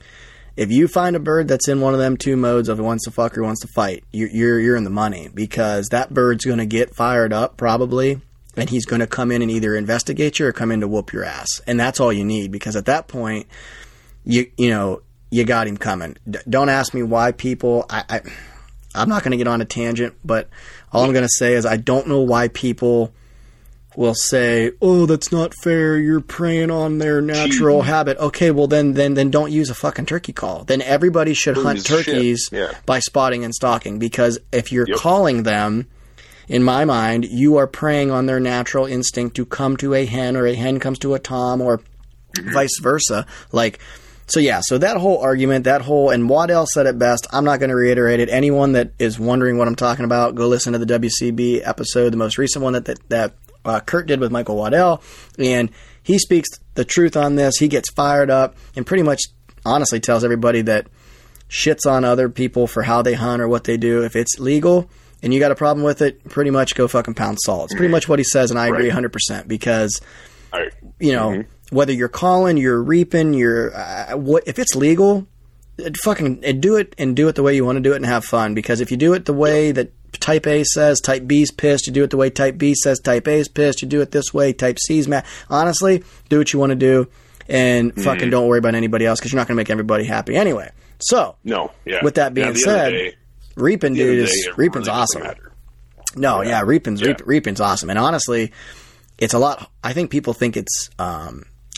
If you find a bird that's in one of them two modes of wants to fuck or wants to fight, you're you're, you're in the money because that bird's going to get fired up probably, and he's going to come in and either investigate you or come in to whoop your ass, and that's all you need because at that point, you you know you got him coming. D- don't ask me why people. I, I I'm not going to get on a tangent, but all I'm going to say is I don't know why people will say, "Oh, that's not fair. You're preying on their natural habit." Okay, well then, then, then don't use a fucking turkey call. Then everybody should Who hunt gives a shit? turkeys Yeah. by spotting and stalking because if you're Yep. calling them, in my mind, you are preying on their natural instinct to come to a hen, or a hen comes to a tom, or vice versa. Like, so yeah, so that whole argument, that whole, and Waddell said it best. I'm not going to reiterate it. Anyone that is wondering what I'm talking about, go listen to the W C B episode, the most recent one that that. that Uh, Kurt did with Michael Waddell, and he speaks the truth on this. He gets fired up and pretty much honestly tells everybody that shits on other people for how they hunt or what they do. If it's legal and you got a problem with it, pretty much go fucking pound salt. It's pretty much what he says, and I agree Right. one hundred percent because, All right. you know, Mm-hmm. whether you're calling, you're reaping, you're uh, what if it's legal, it fucking it, do it and do it the way you want to do it and have fun. Because if you do it the way that Type A says, Type B's pissed. You do it the way Type B says, Type A's pissed. You do it this way, Type C's mad. Honestly, do what you want to do, and Mm-hmm. fucking don't worry about anybody else because you're not going to make everybody happy anyway. So, No, yeah. with that Yeah, being at the end of the said, day- reaping, at the end dude, of the is day, it reaping's really doesn't awesome. matter. No, yeah, Yeah. reaping's Yeah. Reap, reaping's awesome, and honestly, it's a lot. I think people think it's um,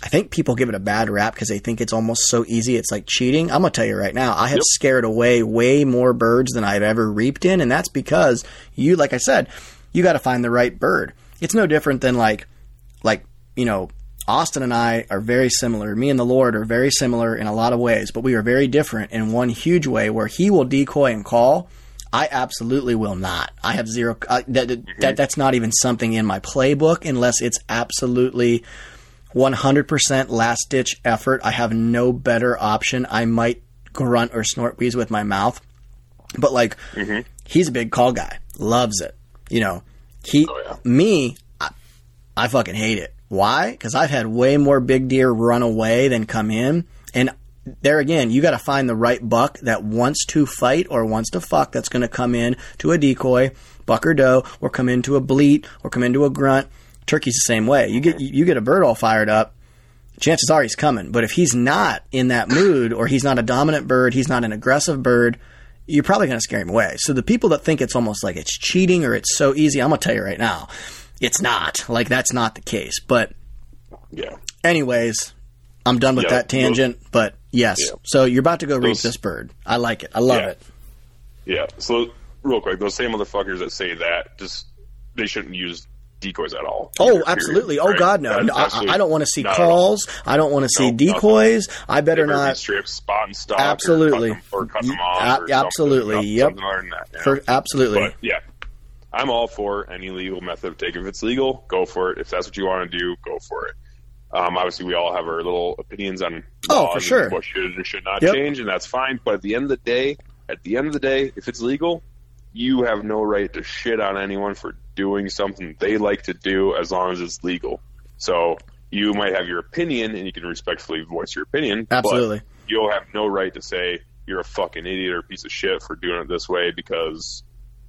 I think people give it a bad rap because they think it's almost so easy. It's like cheating. I'm going to tell you right now, I have Yep. scared away way more birds than I've ever reaped in. And that's because you, like I said, you got to find the right bird. It's no different than like, like, you know, Austin and I are very similar. Me and the Lord are very similar in a lot of ways, but we are very different in one huge way where he will decoy and call. I absolutely will not. I have zero. Uh, that, Mm-hmm. that that's not even something in my playbook unless it's absolutely one hundred percent last ditch effort. I have no better option. I might grunt or snort wheeze with my mouth, but like Mm-hmm. he's a big call guy, loves it. You know, he Oh, yeah. me. I, I fucking hate it. Why? Because I've had way more big deer run away than come in. And there again, you got to find the right buck that wants to fight or wants to fuck that's going to come in to a decoy, buck or doe, or come into a bleat or come into a grunt. Turkey's the same way. You get you get a bird all fired up, chances are he's coming. But if he's not in that mood or he's not a dominant bird, he's not an aggressive bird, you're probably going to scare him away. So the people that think it's almost like it's cheating or it's so easy, I'm going to tell you right now, it's not. Like, that's not the case. But Yeah. anyways, I'm done with Yeah, that tangent. But yes, Yeah. so you're about to go reap Those- this bird. I like it. I love Yeah. it. Yeah. So real quick, those same motherfuckers that say that, just they shouldn't use decoys at all. Oh, Period, absolutely. Oh, right? God, no. That's No, I, absolutely I don't want to see not at all. calls. I don't want to see Nope, decoys. I better They better be not. strip, spot and stop, Absolutely. or cut them, or cut Y- them off, a- or something, absolutely, something, yep. something other than that, you know? For, absolutely. But yeah, I'm all for any legal method of taking. If it's legal, go for it. If that's what you want to do, go for it. Um, obviously, we all have our little opinions on Oh, laws for and sure. what should or should not Yep. change, and that's fine. But at the end of the day, at the end of the day, if it's legal, you have no right to shit on anyone for doing something they like to do as long as it's legal. So you might have your opinion, and you can respectfully voice your opinion. Absolutely. But you'll have no right to say you're a fucking idiot or a piece of shit for doing it this way because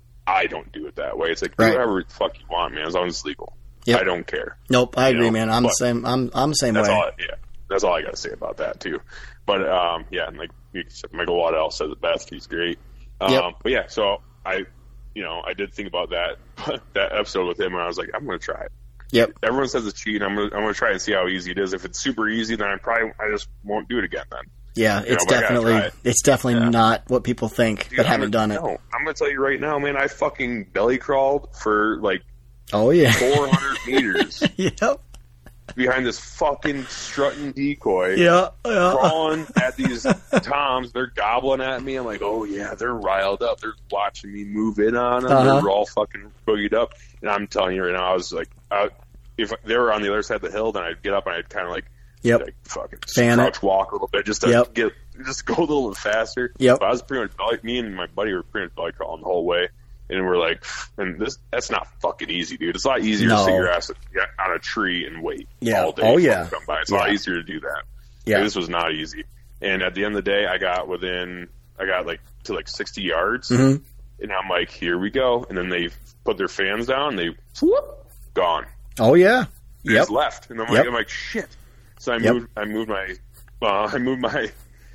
I don't do it that way. It's like, Right. do whatever the fuck you want, man, as long as it's legal. Yep. I don't care. Nope, I You agree, know, man. I'm the but same. I'm I'm the same That's way. all. I, yeah, that's all I got to say about that too. But um, yeah, and like Michael Waddell said it best. He's great. Um, Yep. But yeah, so I, you know, I did think about that that episode with him, and I was like, I'm gonna try it. Yep. Everyone says it's cheating. I'm gonna I'm gonna try and see how easy it is. If it's super easy, then I probably I just won't do it again. Then Yeah, You know, it's but I gotta definitely try it. it's definitely Yeah. not what people think Dude, that I'm haven't done gonna, it. No, I'm gonna tell you right now, man. I fucking belly crawled for like Oh yeah. four hundred meters Yep. behind this fucking strutting decoy. Yeah. Yeah. Crawling at these toms, they're gobbling at me. I'm like, oh yeah, they're riled up. They're watching me move in on them. Uh-huh. They're all fucking boogied up. And I'm telling you right now, I was like, I, if they were on the other side of the hill, then I'd get up and I'd kind of like, Yep. like fucking Fan it. crouch walk a little bit just to Yep. get just go a little bit faster. Yep. But I was pretty much belly, me and my buddy were pretty much belly crawling the whole way. And we're like, and this that's not fucking easy, dude. It's a lot easier No. to sit your ass on a tree and wait Yeah. all day. Oh, for yeah. them to come by. It's a Yeah. lot easier to do that. Yeah. Like, this was not easy. And at the end of the day, I got within, I got like to like sixty yards, Mhm. and I'm like, here we go. And then they put their fans down, and they whoop, gone. Oh yeah. They Yep. just left, and I'm Yep. like, I'm like, shit. So I Yep. moved, I moved my, uh, I moved my,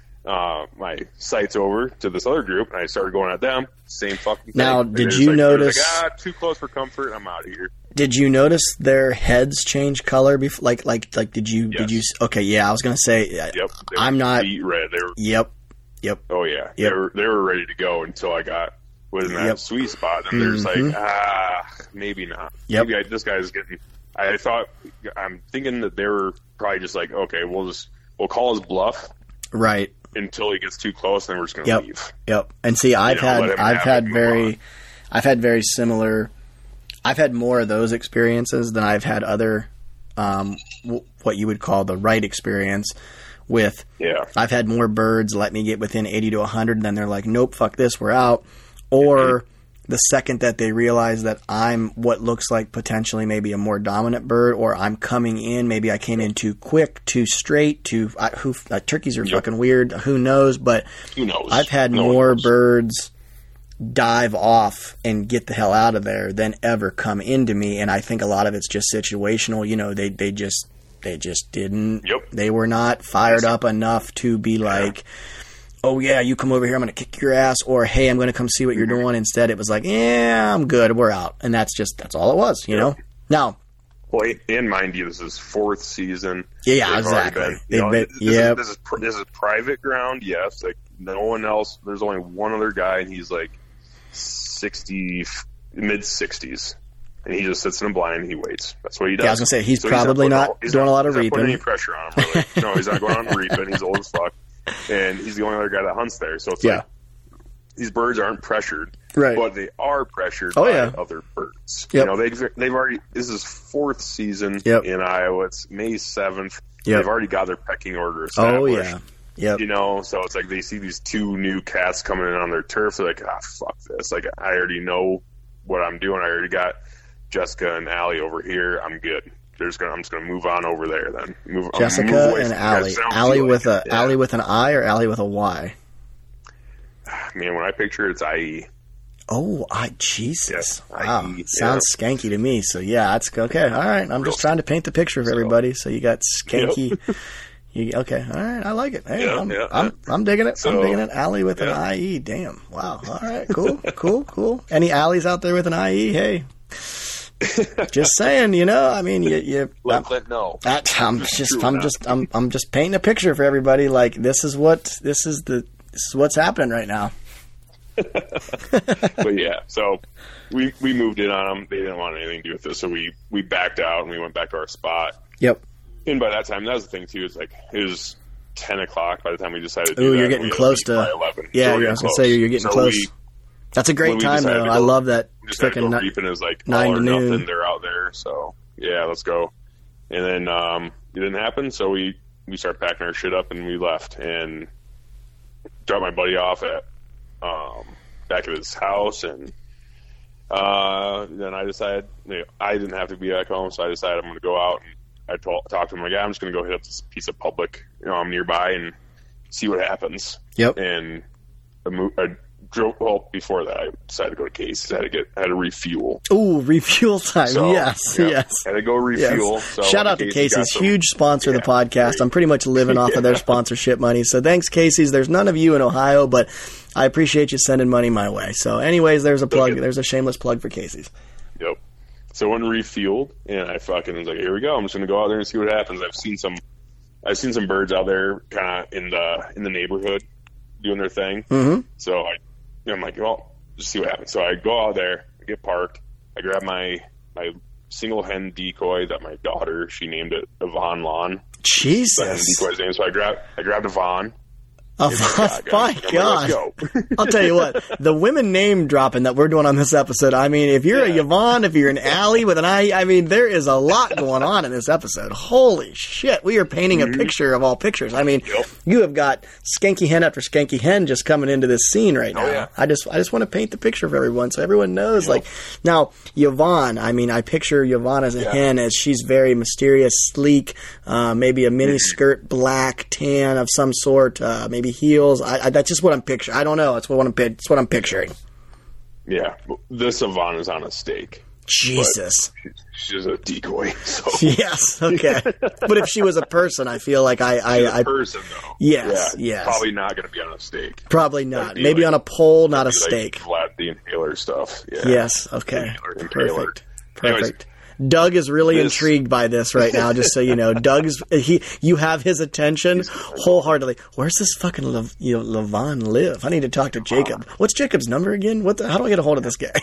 uh, my sights over to this other group, and I started going at them. Same fucking thing. Now, And did they're just you like, they're notice- Like, ah, too close for comfort. I'm out of here. Did you notice their heads change color before? Like, like, like, did you? Did Yes. you? Okay, yeah. I was gonna say. Yep. They were I'm not. beat red. They were. Yep. Yep. Oh yeah, Yep. they were they were ready to go until I got within that Yep. sweet spot, and there's Mhm. like, ah, maybe not. Yep. Maybe I, this guy's getting. I thought I'm thinking that they were probably just like, okay, we'll just we'll call his bluff Right. until he gets too close, and then we're just gonna Yep. leave. Yep. And see, I've know, let had him I've have had it, move very on. I've had very similar. I've had more of those experiences than I've had other, um, w- what you would call the right experience. With Yeah. I've had more birds let me get within eighty to one hundred, and then they're like, nope, fuck this, we're out. Or the second that they realize that I'm what looks like potentially maybe a more dominant bird, or I'm coming in, maybe I came in too quick, too straight, too. I, who uh, turkeys are Yep. fucking weird. Who knows? But Who knows? I've had No one more knows. birds dive off and get the hell out of there than ever come into me, and I think a lot of it's just situational. You know, they they just they just didn't. Yep. They were not fired up enough to be like, oh yeah, you come over here, I'm going to kick your ass, or hey, I'm going to come see what you're doing. Instead, it was like, yeah, I'm good, we're out, and that's just that's all it was, you know. Now, Well, and mind you, this is fourth season. Yeah, They've exactly. Been, They've know, been, this, yep. is, this is this is private ground. Yes, like no one else. There's only one other guy, and he's like sixty, mid sixties, and he just sits in a blind and he waits. That's what he does. Yeah, I was gonna say he's so probably he's not, not he's doing not, a lot of he's reaping. Not putting any pressure on him. Really. No, he's not going on reaping. He's old as fuck, and he's the only other guy that hunts there. So it's Yeah. like these birds aren't pressured, Right. but they are pressured Oh, by yeah. other birds. Yep. You know, they they've already. This is fourth season Yep. in Iowa. It's May seventh. Yep. They've already got their pecking order established. Oh yeah. Yep. You know, so it's like they see these two new cats coming in on their turf. They're like, ah, fuck this. Like, I already know what I'm doing. I already got Jessica and Allie over here. I'm good. They're just gonna, I'm just going to move on over there then. Move, Jessica move away and from Allie. cats. Allie Like with it. a Yeah. Allie with an I or Allie with a Y? Man, when I picture it, it's I E. Oh, I Jesus! Yes, Wow, I E, sounds skanky to me. So yeah, that's okay. All right, I'm just trying to paint the picture for everybody. So you got skanky. You, okay, all right, I like it. Hey, Yeah, I'm, yeah, I'm, yeah. I'm digging it. I'm So, digging it. Allie with an yeah. I E. Damn. Wow. All right. Cool. cool. Cool. Any Alleys out there with an I E? Hey, just saying. You know, I mean, you. you Let Clint know. That, I'm just, True I'm enough. just, I'm, I'm just painting a picture for everybody. Like this is what, this is the, this is what's happening right now. But yeah, so we we moved in on them. They didn't want anything to do with this, so we we backed out and we went back to our spot. Yep. And by that time, that was the thing too. It's like it was ten o'clock by the time we decided. to do Ooh, that. you're We getting had close leave to. by eleven. Yeah, So we're I was getting gonna say you're getting So close. we- That's a when great we time decided though. to I go- love that. we decided to Freaking go ni- reaping is like nine all or to noon. nothing. They're out there, so yeah, let's go. And then um, it didn't happen, so we we started packing our shit up and we left and dropped my buddy off at um, back at his house, and uh, then I decided you know, I didn't have to be back home, so I decided I'm going to go out and I told, talked to him like, yeah, I'm just going to go hit up this piece of public, you know, I'm nearby and see what happens. Yep. And I, moved, I drove. Well, before that, I decided to go to Casey's. I had to get, I had to refuel. Ooh, refuel time. So, yes, yeah, yes. had to go refuel. Yes. So Shout out to Casey's got Casey's, some- huge sponsor of the Yeah, podcast. I'm pretty much living off of their sponsorship money. So thanks, Casey's. There's none of you in Ohio, but I appreciate you sending money my way. So anyways, there's a plug. Okay. There's a shameless plug for Casey's. Yep. So I went and refueled, and I fucking was like, here we go. I'm just going to go out there and see what happens. I've seen some, I've seen some birds out there kind of in the in the neighborhood doing their thing. Mm-hmm. So I, I'm like, well, just see what happens. So I go out there, I get parked, I grab my my single hen decoy that my daughter, she named it Yvonne Lawn. The hen Jesus. decoy's name. So I grab I grabbed Yvonne. Oh, my I'm like, God. let's go. I'll tell you what, the women name dropping that we're doing on this episode, I mean, if you're Yeah. a Yvonne, if you're an Allie with an I, I mean, there is a lot going on in this episode. Holy shit. We are painting a picture of all pictures. I mean, Yep. you have got skanky hen after skanky hen just coming into this scene right now. Oh, yeah. I just, I just want to paint the picture for everyone so everyone knows, like, now, Yvonne, I mean, I picture Yvonne as a Yeah. hen as she's very mysterious, sleek, uh, maybe a mini skirt, black, tan of some sort, uh, maybe heels. I, I, that's just what I'm picturing. I don't know. That's what I'm. That's what I'm picturing. Yeah, this Yvonne is on a stake. Jesus. She's a decoy. So. Yes. Okay. But if she was a person, I feel like I. I, She's a I person, though. Yes, Yeah, yes. Probably not going to be on a stake. probably not. be Maybe like- on a pole, not a Be like stake. Vlad the Impaler stuff. Yeah. Yes. Okay. Impaler, Impaler. Perfect. Anyways, Perfect. Doug is really this- intrigued by this right now. Just so you know, Doug's he. You have his attention wholeheartely. Where's this fucking Le, you know, Levon live? I need to talk to Jacob. What's Jacob's number again? What? The, how do I get a hold of this guy?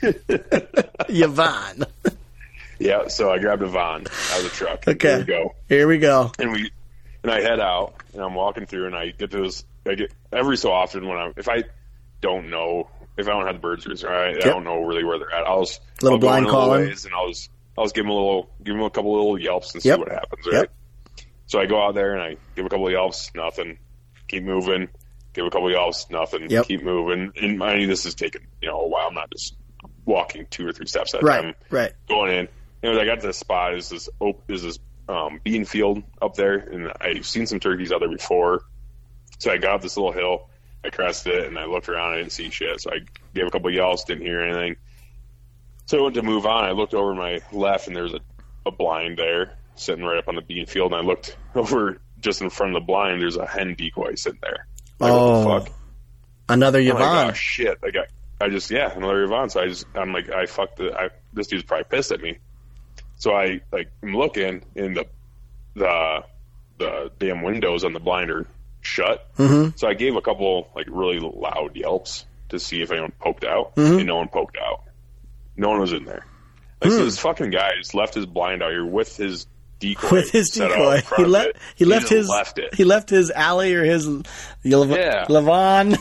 Yvonne. Yeah, so I grabbed Yvonne out of the truck. Okay. There we go. Here we go. And we and I head out and I'm walking through and I get to this. I get every so often when I'm if I don't know if I don't have the birds or I, I don't know really where they're at. I'll just Little I'll go blind in a little calling. ways and I'll just I'll just give them a little give them a couple little yelps and see Yep. what happens. Yep. Right. So I go out there and I give a couple of yelps, nothing. Keep moving. Give a couple of yelps, nothing. Yep. Keep moving. And mind you, this is taking you know a while. I'm not just walking two or three steps at a Right. time. Right. Going in. And when I got to this spot, is this op- is this um, bean field up there, and I've seen some turkeys out there before. So I got up this little hill, I crested it, and I looked around, I didn't see shit. So I gave a couple of yells, didn't hear anything. So I went to move on. I looked over my left, and there was a, a blind there sitting right up on the bean field, and I looked over just in front of the blind. There's a hen decoy sitting there. Like, Oh, what the fuck? another I'm like, Yvonne. oh shit! Like I, I just yeah, another Yvonne. So I just I'm like I fucked the I, this dude's probably pissed at me. So I like I'm looking, and the the the damn windows on the blind are shut. Mm-hmm. So I gave a couple like really loud yelps to see if anyone poked out, Mm-hmm. and no one poked out. No one was in there. Like Hmm. so this fucking guy just left his blind out here with his decoy. With his set out decoy, in front he of left. it. He left just his. left it. He left his alley or his Lev- Yeah. Levon.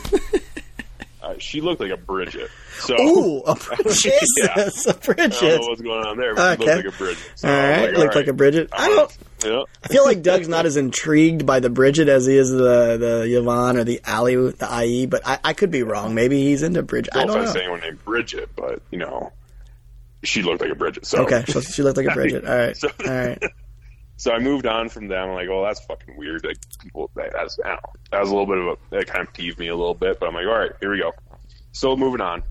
Uh, she looked like a Bridget. So Ooh, a Jesus, Yeah. a I don't know Bridget. what's going on there, but she Okay. looked like a Bridget. So All I was right, like, looked like a Bridget. I I'm don't. Yeah. I feel like Doug's not as intrigued by the Bridget as he is the the Yvonne or the Ali, the I E. But I, I could be wrong. Maybe he's into Bridget. I No don't offense know. to anyone named Bridget, but you know, she looked like a Bridget. So Okay, so she looked like a Bridget. All right, So- all right. So I moved on from them. I'm like, well, that's fucking weird. Like people, that, that's I don't know. That was a little bit of a that kind of peeved me a little bit. But I'm like, all right, here we go. Still moving on.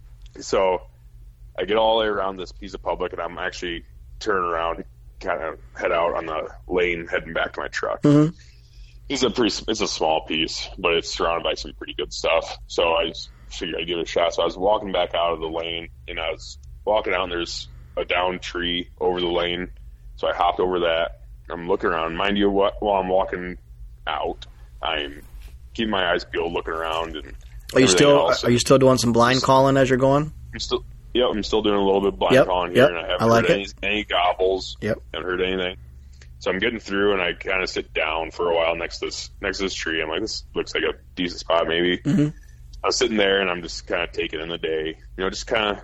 So I get all the way around this piece of public, and I'm actually turning around, kind of head out on the lane, heading back to my truck. Mhm. It's a pretty, it's a small piece, but it's surrounded by some pretty good stuff. So I just figured I'd give it a shot. So I was walking back out of the lane, and I was walking out, and there's a downed tree over the lane. So I hopped over that. I'm looking around. Mind you, what while I'm walking out, I'm keeping my eyes peeled, looking around, and Are you everything still else. Are you still doing some blind calling as you're going? I'm still, yep, I'm still doing a little bit of blind Yep, calling here, yep, and I haven't I like heard it. any, any gobbles. Yep. Haven't heard anything. So I'm getting through, and I kind of sit down for a while next to this next to this tree. I'm like, this looks like a decent spot, maybe. Mhm. I was sitting there, and I'm just kind of taking in the day. You know, just kind of,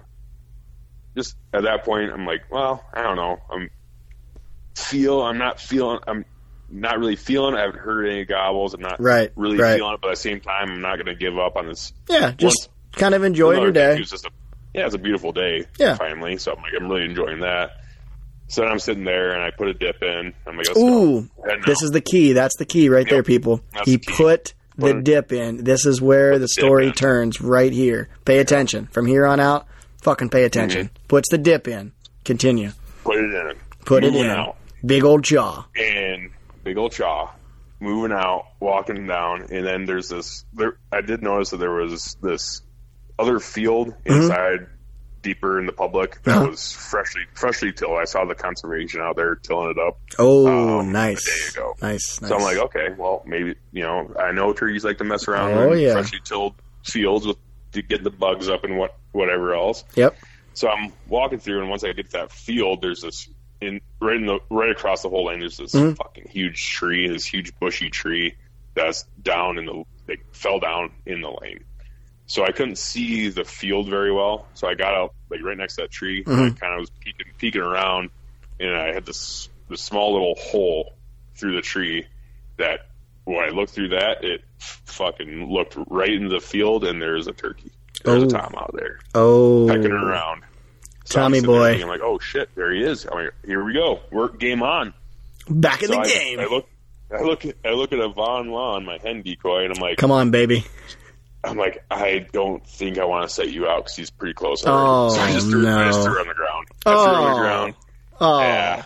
just at that point, I'm like, well, I don't know. I'm feel, I'm not feeling, I'm not really feeling. I haven't heard any gobbles. I'm not Right, really right. feeling it, but at the same time, I'm not going to give up on this. Yeah, just Once- kind of enjoying your Another thing, day. it's just a, yeah, it's a beautiful day. Yeah. Finally, so I'm like, I'm really enjoying that. So then I'm sitting there, and I put a dip in. I'm like, let's Ooh, go. Heading this out. is the key. That's the key right Yep. there, people. That's He the key. put the Put it- dip in. This is where the the dip story in. turns right here. Pay attention. From here on out, fucking pay attention. Mm-hmm. Puts the dip in. Continue. Put it in. Put Moving it in. out. Big old jaw. And big old chaw, moving out, walking down, and then there's this. There, I did notice that there was this other field inside, deeper in the public, that Uh-huh. was freshly freshly tilled. I saw the conservation out there tilling it up. Oh, Um, nice. a day ago. Nice, nice. So I'm like, okay, well, maybe, you know, I know turkeys like to mess around Oh, in yeah. freshly tilled fields with to get the bugs up and what whatever else. Yep. So I'm walking through, and once I get to that field, there's this in right in the right across the whole lane. There's this Mhm. fucking huge tree, this huge bushy tree that's down in the like fell down in the lane. So I couldn't see the field very well. So I got out like right next to that tree, and I Mhm. kind of was peeking, peeking around, and I had this this small little hole through the tree that when I looked through that, it fucking looked right into the field, and there's a turkey. There's Oh. a tom out there Oh. pecking around. So Tommy I'm sitting there boy. thinking, like, oh shit, there he is. I'm like, here we go. Work game on. Back in So the I, game. I look, I look, at, I look at a Von Lawn, my hen decoy, and I'm like, Come on, baby. I'm like, I don't think I want to set you out because he's pretty close. Oh, already. So I just threw, I just no. threw it on the ground. I threw it on Oh. the ground. Oh. Yeah.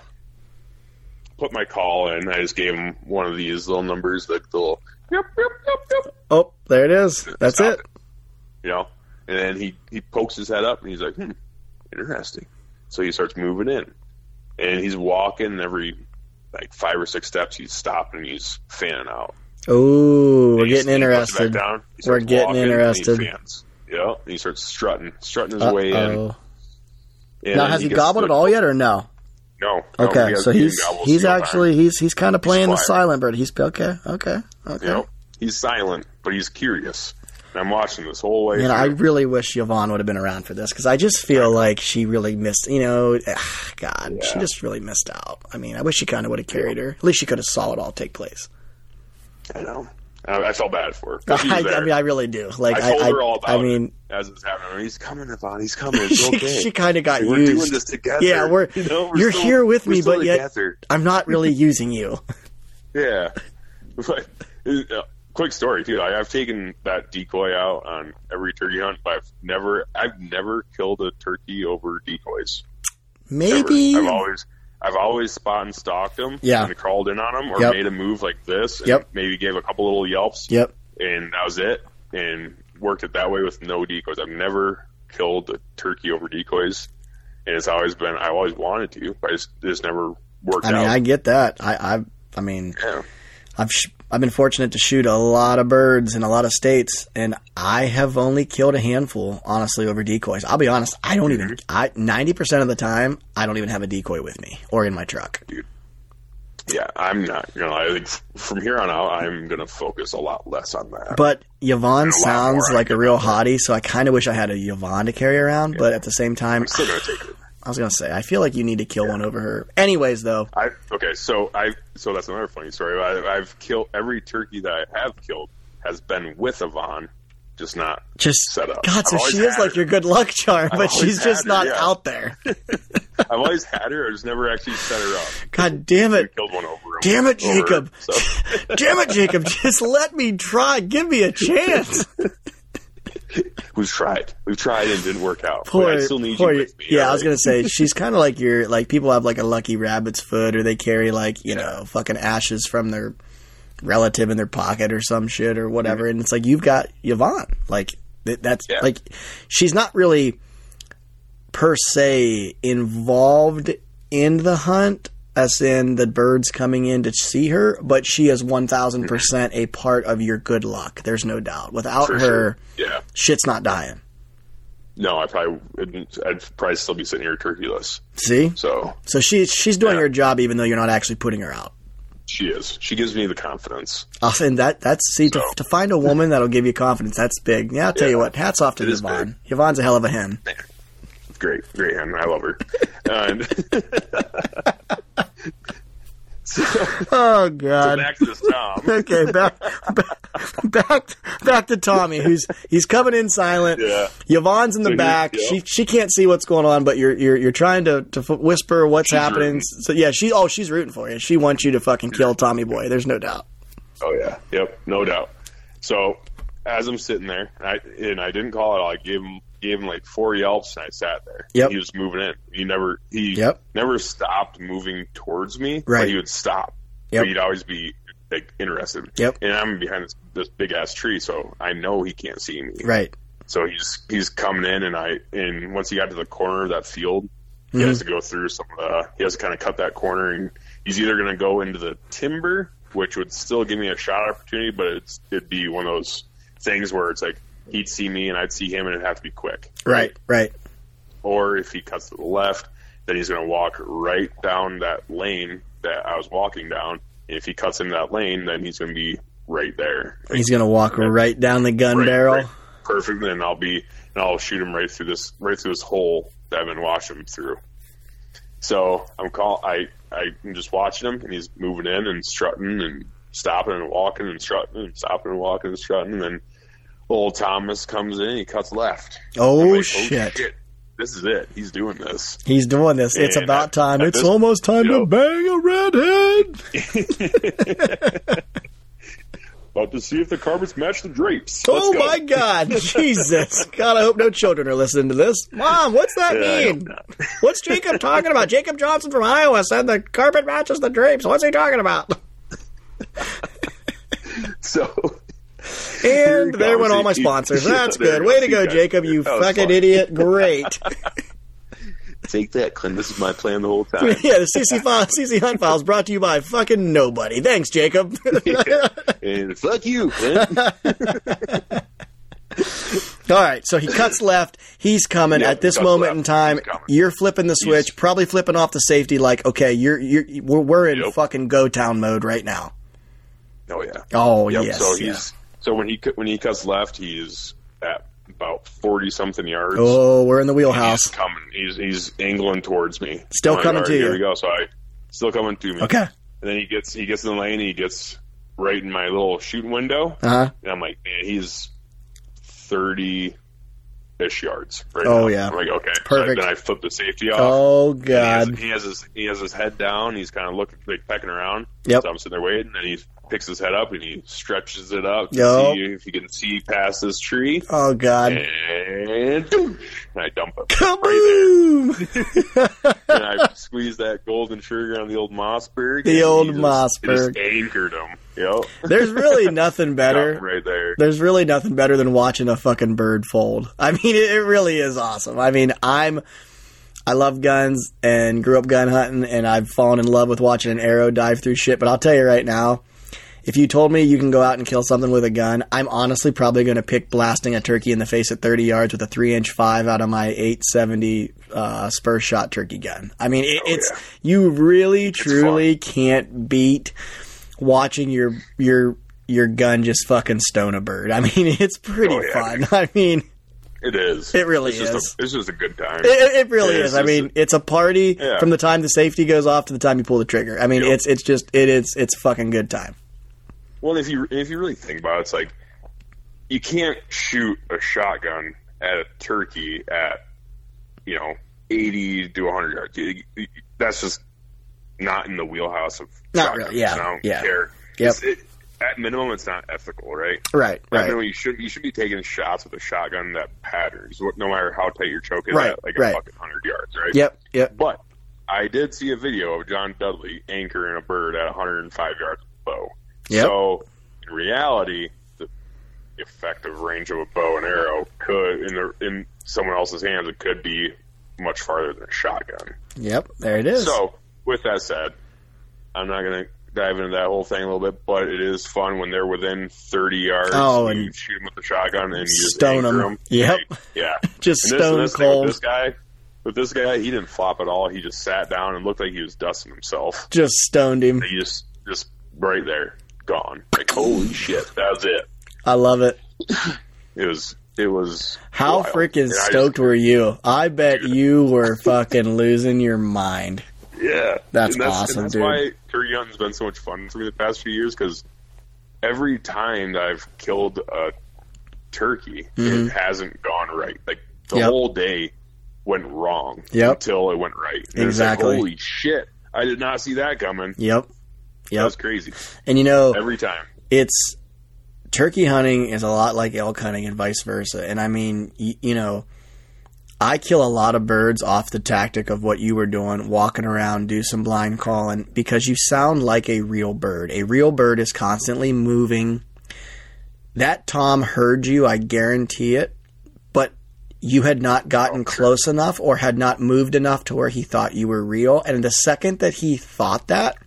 Put my call in. I just gave him one of these little numbers, like the little, yep, yep, yep, yep. Oh, there it is. That's Stop it. You know, and then he, he pokes his head up, and he's like, hmm, interesting. So he starts moving in, and he's walking every like five or six steps. He's stopping, and he's fanning out. Ooh, we're And he's- getting he puts it back interested. down, he We're starts getting walking, and he interested. fans. Yeah, and he starts strutting, strutting his way in. Uh-oh. And Now, then has he gets gobbled the- it all yet, or no? No. no, Okay, he has- so he he's gobbles he's the whole actually time. he's he's kind of playing the quiet. silent bird. He's okay, okay, okay. You know, he's silent, but he's curious. And I'm watching this whole way. Man, I through. really wish Yvonne would have been around for this because I just feel like she really missed. You know, ah, God, she Yeah. just really missed out. I mean, I wish she kind of would have carried her. At least she could have saw it all take place. I know. I, I felt bad for her. 'cause she I, was I there. mean, I really do. Like, I told I, her all about I mean, it as it's happening. He's coming, Yvonne. He's coming. It's she, okay. she kind of got we're used. doing this together. Yeah, we're, you know, we're you're still- here with we're me, still but yet together. I'm not really using you. Yeah. But, uh, quick story too. I, I've taken that decoy out on every turkey hunt, but I've never, I've never killed a turkey over decoys. Maybe. Ever. I've always, I've always spot and stalked them. Yeah. And crawled in on them, or Yep. made a move like this. And Yep. Maybe gave a couple little yelps. Yep. And that was it. And worked it that way with no decoys. I've never killed a turkey over decoys. and it's always been I always wanted to, but I just, it just never worked I mean, out. I get that. I, I, I mean, yeah. I've sh- I've been fortunate to shoot a lot of birds in a lot of states, and I have only killed a handful, honestly, over decoys. I'll be honest, I don't even. I ninety percent of the time, I don't even have a decoy with me or in my truck. Dude. Yeah, I'm not gonna lie. I think from here on out, I'm gonna focus a lot less on that. But Yvonne lot sounds more like I a real hottie, so I kind of wish I had a Yvonne to carry around. Yeah. But at the same time, I'm still gonna take it. I was gonna say, I feel like you need to kill one over her. Anyways, though, I okay, so I so that's another funny story. I, I've killed every turkey that I have killed has been with Yvonne, just not just set up. God, so I've she always is had like her. your good luck charm, I've but always she's just had her, not yeah. out there. I've always had her. I just never actually set her up. God damn We it! killed one over. him- Damn it, over her, Jacob! so. Damn it, Jacob! Just let me try. Give me a chance. We've tried. We've tried and it didn't work out. Poor, but I still need poor, you with me. yeah, all I was right? gonna say she's kind of like your like people have like a lucky rabbit's foot, or they carry like you Yeah. know fucking ashes from their relative in their pocket or some shit or whatever, Mm-hmm. and it's like you've got Yvonne. Like th- that's Yeah. like she's not really per se involved in the hunt, as in the birds coming in to see her, but she is one thousand percent a part of your good luck. There's no doubt. Without For her, sure. Yeah. shit's not dying. No, I probably wouldn't. I'd probably still be sitting here turkeyless. See? So So she's she's doing Yeah. her job, even though you're not actually putting her out. she is. She gives me the confidence. I'll say that that's see to, So- to find a woman that'll give you confidence. That's big. Yeah, I'll tell you Yeah. what. Hats off to It is Yvonne. Yvonne's a hell of a hen. Great, great hen. I love her. and so, Oh so God. back to this Tom. Okay, back, back back back to Tommy, who's he's coming in silent. Yeah. Yvonne's in the So he- back. yeah. She she can't see what's going on, but you're you're you're trying to to f- whisper what's She's happening. rooting. So yeah, she oh she's rooting for you. She wants you to fucking kill Tommy Boy. There's no doubt. Oh yeah, yep, no doubt. So as I'm sitting there, and I and I didn't call it all. I gave him gave him like four yelps, and I sat there. Yep. He was moving in. He never he Yep. never stopped moving towards me. Right. But he would stop. Yep. But he'd always be like interested. Yep. And I'm behind this, this big ass tree, so I know he can't see me. Right. So he's he's coming in, and I and once he got to the corner of that field, he Mhm. has to go through some. Uh, he has to kind of cut that corner, and he's either going to go into the timber, which would still give me a shot opportunity, but it's it'd be one of those things where it's like he'd see me and I'd see him, and it'd have to be quick. Right. Right. Or if he cuts to the left, then he's going to walk right down that lane that I was walking down. And if he cuts into that lane, then he's going to be right there. He's gonna walk right down the gun Right, barrel. right. Perfect. And I'll be, and I'll shoot him right through this, right through this hole that I've been watching him through. So I'm call, I, I'm just watching him, and he's moving in and strutting and stopping and walking and strutting and stopping and walking and strutting. And then old Thomas comes in, and he cuts left. Oh, I'm like, shit. This is it. He's doing this. He's doing this. It's And about at- time. at It's this- almost time to Yep. bang a redhead. About to see if the carpets match the drapes. Let's Oh go. my God, Jesus! God, I hope no children are listening to this. Mom, what's that Yeah, I hope mean? not. What's Jacob talking about? Jacob Johnson from Iowa said the carpet matches the drapes. What's he talking about? So, And Here there went all my goes. sponsors. Yeah, That's there good. you Way go. to go, You guys- Jacob. You that was fucking fun. idiot. Great. take that, Clint. This is my plan the whole time. Yeah, the C C, file, C C Hunt Files brought to you by fucking nobody. Thanks, Jacob. And fuck you, Clint. All right, so he cuts left. He's coming Yeah, at this cuts moment left. in time. He's coming. You're flipping the switch, He's- probably flipping off the safety. Like, okay, you're you're we're, we're in Yep. fucking go town mode right now. Oh yeah. Oh Yep. yes, So yeah. he's so when he cu- when he cuts left, he's at about forty something yards. Oh, we're in the He's wheelhouse. coming. He's he's angling towards me. Still I'm like, coming all to right, you. Here we go. So I still coming to me. Okay. And then he gets he gets in the lane. He gets right in my little shooting window. Uh huh. And I'm like, man, he's thirty-ish yards right Oh, now. yeah. I'm like, okay. Perfect. So then I flip the safety off. Oh And he has, God. he has his he has his head down. He's kind of looking, like pecking around. Yep. So I'm sitting there waiting, and he picks his head up and he stretches it up to Yo. see if he can see past this tree. Oh God. And, and I dump him. Kaboom! And I squeeze that golden trigger on the old Mossberg. The and old he just- Mossberg. Just anchored him. Yep. There's really nothing better. Right there. There's really nothing better than watching a fucking bird fold. I mean, it, it really is awesome. I mean, I'm, I love guns and grew up gun hunting, and I've fallen in love with watching an arrow dive through shit. But I'll tell you right now, if you told me you can go out and kill something with a gun, I'm honestly probably going to pick blasting a turkey in the face at thirty yards with a three inch five out of my eight seventy uh, spur shot turkey gun. I mean, it, oh, it's yeah. you really, it's truly fun. Can't beat watching your your your gun just fucking stone a bird. I mean, it's pretty oh, yeah, fun. Dude. I mean, it is. It really it's is. Just a, it's just a good time. It, it really it is. is. I mean, a, it's a party yeah. from the time the safety goes off to the time you pull the trigger. I mean, yep. it's it's just it is it's a fucking good time. Well, if you if you really think about it, it's like you can't shoot a shotgun at a turkey at you know eighty to one hundred yards. That's just not in the wheelhouse of not shotguns. really. Yeah, I don't yeah. care. Yep. It, at minimum, it's not ethical, right? Right, at right. Minimum, you should you should be taking shots with a shotgun that patterns, no matter how tight your choke is right, at, like right. a fucking hundred yards, right? Yep, yep. But I did see a video of John Dudley anchoring a bird at one hundred five yards with a bow. Yep. So in reality, the effective range of a bow and arrow could, in the in someone else's hands, it could be much farther than a shotgun. Yep, there it is. So with that said, I'm not going to dive into that whole thing a little bit, but it is fun when they're within thirty yards. Oh, and and you shoot them with the shotgun and you just stone anchor them. them. Yep. Yeah. just and this, stone and this cold. With this guy, with this guy, he didn't flop at all. He just sat down and looked like he was dusting himself. Just stoned him. He just, just right there, gone. Like holy shit, that was it. I love it. It was. It was. How wild. freaking stoked just, were you? I bet dude. you were fucking losing your mind. Yeah, that's, and that's awesome, and that's dude. Why turkey hunting's been so much fun for me the past few years, because every time that I've killed a turkey, mm-hmm. it hasn't gone right. Like the yep. whole day went wrong yep. until it went right. And exactly. Like, holy shit! I did not see that coming. Yep. Yep. That was crazy. And you know, every time it's turkey hunting is a lot like elk hunting and vice versa. And I mean, you, you know. I kill a lot of birds off the tactic of what you were doing, walking around, do some blind calling, because you sound like a real bird. A real bird is constantly moving. That Tom heard you, I guarantee it, but you had not gotten close enough or had not moved enough to where he thought you were real. And the second that he thought that,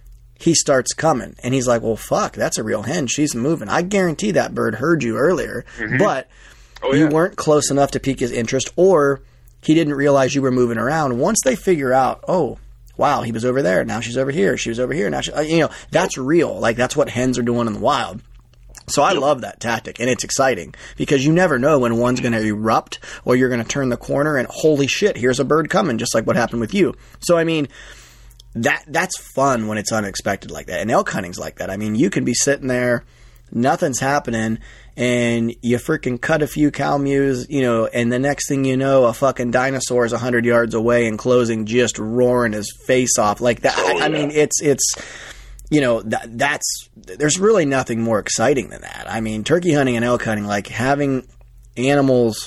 he starts coming. And he's like, well, fuck, that's a real hen. She's moving. I guarantee that bird heard you earlier, mm-hmm. but... Oh, yeah. You weren't close enough to pique his interest, or he didn't realize you were moving around. Once they figure out, oh, wow, he was over there. Now she's over here. She was over here. Now she, you know, that's real. Like, that's what hens are doing in the wild. So I love that tactic, and it's exciting because you never know when one's going to erupt or you're going to turn the corner and holy shit, here's a bird coming, just like what happened with you. So, I mean, that that's fun when it's unexpected like that. And elk hunting's like that. I mean, you can be sitting there, nothing's happening, and you freaking cut a few cow mews, you know, and the next thing you know, a fucking dinosaur is one hundred yards away and closing, just roaring his face off like that. Oh, yeah. I, I mean, it's, it's, you know, that, that's, there's really nothing more exciting than that. I mean, turkey hunting and elk hunting, like having animals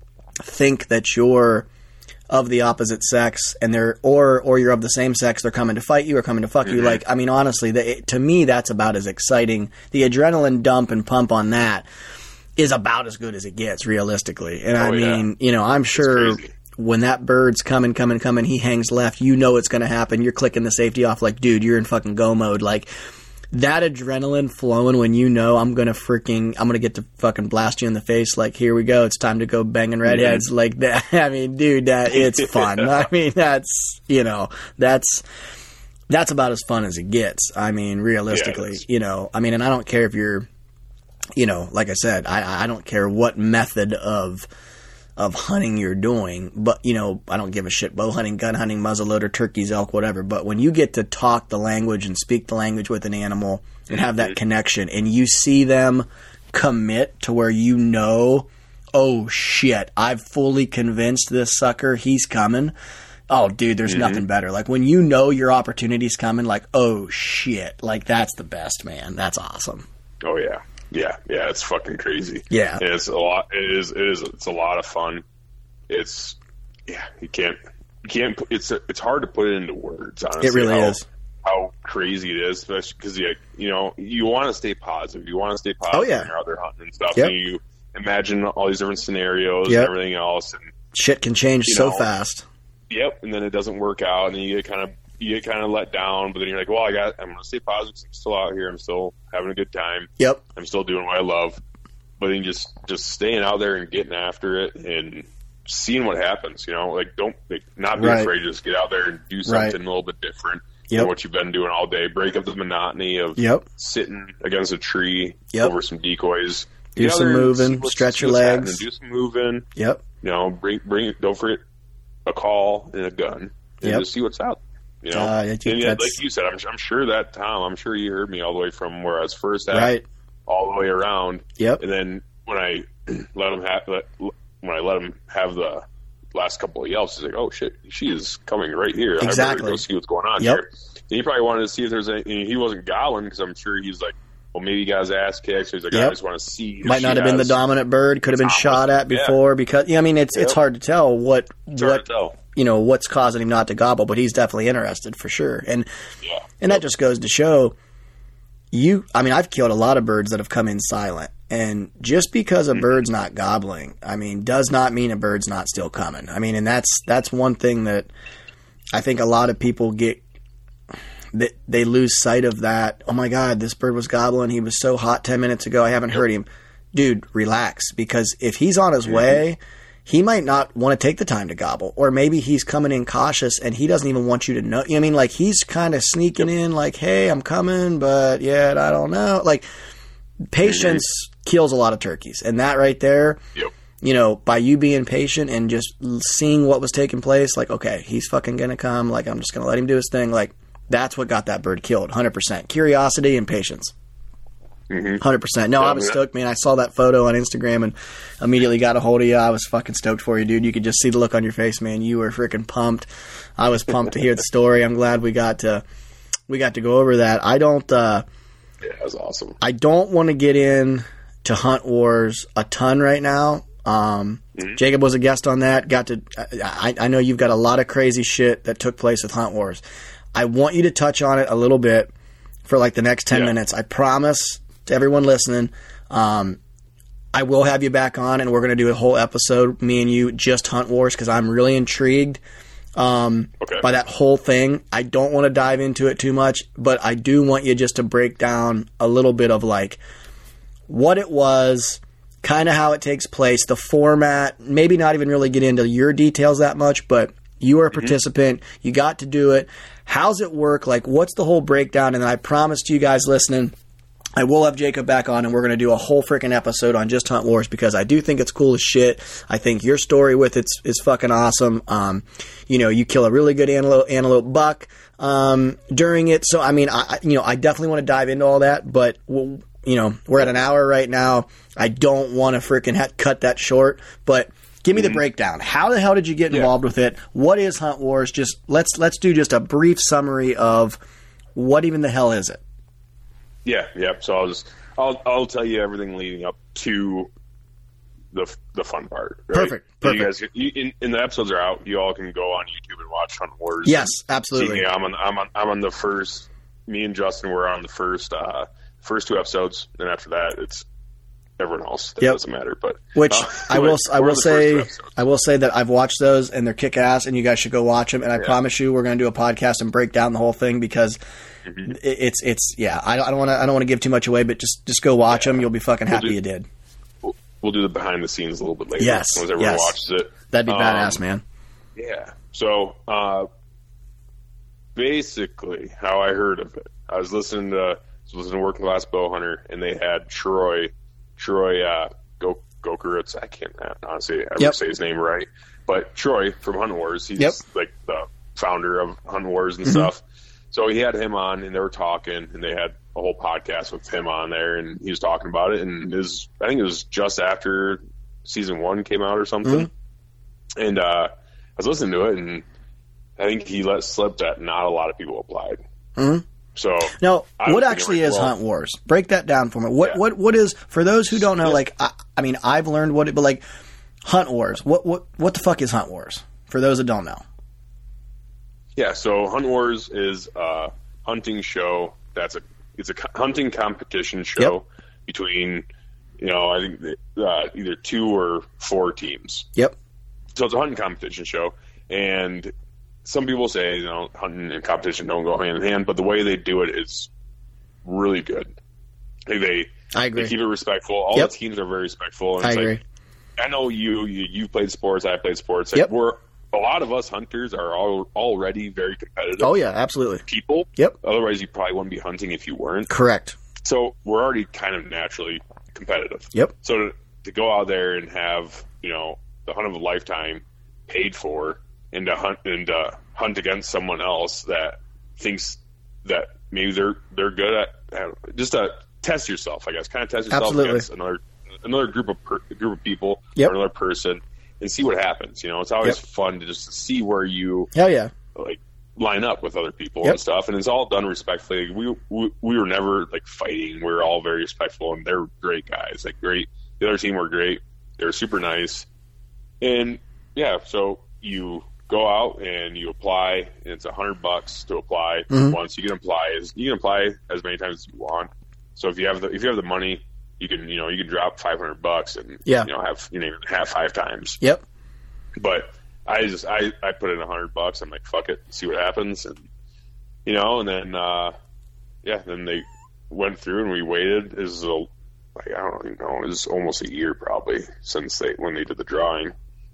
think that you're of the opposite sex and they're, or, or you're of the same sex, they're coming to fight you or coming to fuck mm-hmm. you. Like, I mean, honestly, the, to me, that's about as exciting. The adrenaline dump and pump on that is about as good as it gets realistically. And oh, I mean, yeah. you know, I'm sure when that bird's coming, coming, coming, he hangs left, you know, it's going to happen. You're clicking the safety off like, dude, you're in fucking go mode. Like, that adrenaline flowing when you know I'm going to freaking, I'm going to get to fucking blast you in the face. Like, here we go. It's time to go banging redheads mm-hmm. like that. I mean, dude, that it's fun. I mean, that's, you know, that's, that's about as fun as it gets. I mean, realistically, yeah, you know, I mean, and I don't care if you're, you know, like I said, I, I don't care what method of, of hunting you're doing, but, you know, I don't give a shit. Bow hunting, gun hunting, muzzleloader, turkeys, elk, whatever. But when you get to talk the language and speak the language with an animal and have that connection and you see them commit to where you know, oh shit, I've fully convinced this sucker he's coming. Oh, dude, there's mm-hmm. nothing better. Like when you know your opportunity's coming, like, oh shit, like that's the best, man. That's awesome. Oh yeah. Yeah, yeah, it's fucking crazy. Yeah, and it's a lot. It is. It is. It's a lot of fun. It's yeah. You can't. You can't. It's. It's hard to put it into words. Honestly, it really how, is. How crazy it is, especially because you, you know, you want to stay positive. You want to stay positive. Oh yeah. When you're out there hunting and stuff. Yep. And you imagine all these different scenarios yep. and everything else, and shit can change so know, fast. Yep, and then it doesn't work out, and then you get kind of you get kind of let down. But then you're like, well, I got I'm gonna stay positive. 'Cause I'm still out here. I'm still having a good time. Yep. I'm still doing what I love. But then just just staying out there and getting after it and seeing what happens. You know, like don't like, not be Right. afraid to just get out there and do something Right. a little bit different Yep. than what you've been doing all day. Break up the monotony of Yep. sitting against a tree Yep. over some decoys. Do Get out some there and moving, see what's- stretch see your what's legs. happening. Do some moving. Yep. You know, bring bring don't forget a call and a gun, and Yep. just see what's out. You know, Uh, I think and yet, that's- like you said, I'm, I'm sure that Tom, I'm sure you heard me all the way from where I was first at, Right. all the way around. Yep. And then when I let him have let, when I let him have the last couple of yelps, he's like, "Oh shit, she is coming right here. I Exactly. better go see what's going on Yep. here." And he probably wanted to see if there's any. He wasn't gobbling because I'm sure he's like, "Well, maybe he got his ass kicked." So he's like, Yep. "I just want to see." if Might she not have been the has- dominant bird. Could have been Tom shot was- at before because yeah, I mean it's it's Yep. hard to tell what It's what hard to tell. you know what's causing him not to gobble, but he's definitely interested for sure. And Yeah. and that just goes to show you. I mean, I've killed a lot of birds that have come in silent, and just because a bird's not gobbling, I mean, does not mean a bird's not still coming. I mean, and that's that's one thing that I think a lot of people get. They, they lose sight of that. Oh my God, this bird was gobbling. He was so hot ten minutes ago. I haven't heard him. Dude, relax. Because if he's on his way, he might not want to take the time to gobble. Or maybe he's coming in cautious and he doesn't even want you to know. You know what I mean? Like he's kind of sneaking in like, hey, I'm coming, but yet I don't know. Like patience kills a lot of turkeys. And that right there, Yep. you know, by you being patient and just seeing what was taking place, like, okay, he's fucking going to come. Like, I'm just going to let him do his thing. Like, that's what got that bird killed, one hundred percent. Curiosity and patience. Mm-hmm. one hundred percent. No, Yeah, I was I mean, stoked, man. I saw that photo on Instagram and immediately got a hold of you. I was fucking stoked for you, dude. You could just see the look on your face, man. You were freaking pumped. I was pumped to hear the story. I'm glad we got to we got to go over that. I don't uh, Yeah, that was awesome. I don't want to get in to Hunt Wars a ton right now. Um, Mhm. Jacob was a guest on that. Got to. I, I know you've got a lot of crazy shit that took place with Hunt Wars. I want you to touch on it a little bit for like the next ten Yeah. minutes. I promise to everyone listening. Um, I will have you back on, and we're going to do a whole episode, me and you, just Hunt Wars, because I'm really intrigued um, Okay. by that whole thing. I don't want to dive into it too much, but I do want you just to break down a little bit of like what it was, kind of how it takes place, the format, maybe not even really get into your details that much, but you are a participant. You got to do it. How's it work? Like, what's the whole breakdown? And then I promise to you guys listening, I will have Jacob back on, and we're going to do a whole freaking episode on just Hunt Wars because I do think it's cool as shit. I think your story with it's is fucking awesome. Um, you know, you kill a really good antelope, antelope buck um, during it. So, I mean, I, I- you know, I definitely want to dive into all that, but we'll, you know, we're at an hour right now. I don't want to freaking ha- cut that short, but give me the breakdown. How the hell did you get Yeah. involved with it? What is Hunt Wars? Just let's let's do just a brief summary of what even the hell is it. Yeah, yeah. So I'll just I'll I'll tell you everything leading up to the the fun part. Right? Perfect, So you perfect. guys, you, in, in the episodes are out. You all can go on YouTube and watch Hunt Wars. Yes, and absolutely. See, yeah, I'm on I'm on I'm on the first. Me and Justin were on the first uh, first two episodes, and after that, it's everyone else. That Yep. doesn't matter. But Which uh, I will I we're will on the first two say episodes. I will say that I've watched those and they're kick ass and you guys should go watch them. And I Yeah. promise you we're going to do a podcast and break down the whole thing because Mm-hmm. it, it's it's yeah I don't I don't want to I don't want to give too much away, but just just go watch them. You'll be fucking happy do- you did. We'll, we'll do the behind the scenes a little bit later. Yes, once everyone yes. watches it. That'd be Um, badass, man. Yeah. So, uh, basically, how I heard of it, I was listening to, I was listening to Working Class Bow Hunter, and they had Troy, Troy, uh, Go, Gokeritz. I can't honestly ever Yep. say his name right, but Troy from Hunt Wars. He's Yep. like the founder of Hunt Wars and Mhm. stuff. So he had him on, and they were talking, and they had a whole podcast with him on there, and he was talking about it. And it was, I think it was just after season one came out or something. And uh, I was listening to it, and I think he let slip that not a lot of people applied. Mhm. So Now, I what was actually thinking, is well- Hunt Wars? Break that down for me. What Yeah. what what is for those who don't know? Yeah. Like, I, I mean, I've learned what it, but like, Hunt Wars. What what what the fuck is Hunt Wars? For those that don't know. Yeah, so Hunt Wars is a hunting show. That's a it's a co- hunting competition show Yep. between, you know, I think uh, either two or four teams. Yep. So it's a hunting competition show, and some people say, you know, hunting and competition don't go hand in hand, but the way they do it is really good. Like they, I agree. They keep it respectful. All Yep. the teams are very respectful. And I it's agree. Like, I know you, you, you've played sports, I played sports. Like Yep. we're, a lot of us hunters are all, already very competitive. Oh, yeah, absolutely. People. Yep. Otherwise, you probably wouldn't be hunting if you weren't. Correct. So we're already kind of naturally competitive. Yep. So to, to go out there and have, you know, the hunt of a lifetime paid for, and to hunt and uh, hunt against someone else that thinks that maybe they're they're good at, at just to test yourself, I guess, kind of test yourself Absolutely. against another another group of per, group of people Yep. or another person, and see what happens. You know, it's always Yep. fun to just see where you Hell yeah. like line up with other people Yep. and stuff, and it's all done respectfully. We, we we were never like fighting. We were all very respectful, and they're great guys. Like great, the other team were great. They were super nice, and yeah. So you go out and you apply, and it's a hundred bucks to apply. Mhm. Once you can apply, is you can apply as many times as you want. So if you have the if you have the money, you can you know you can drop five hundred bucks and Yeah. you know have you know have five times. Yep. But I just I, I put in a hundred bucks. I'm like, fuck it, see what happens, and you know, and then uh, yeah, then they went through and we waited. It was a, like I don't even know, it was almost a year probably since they when they did the drawing,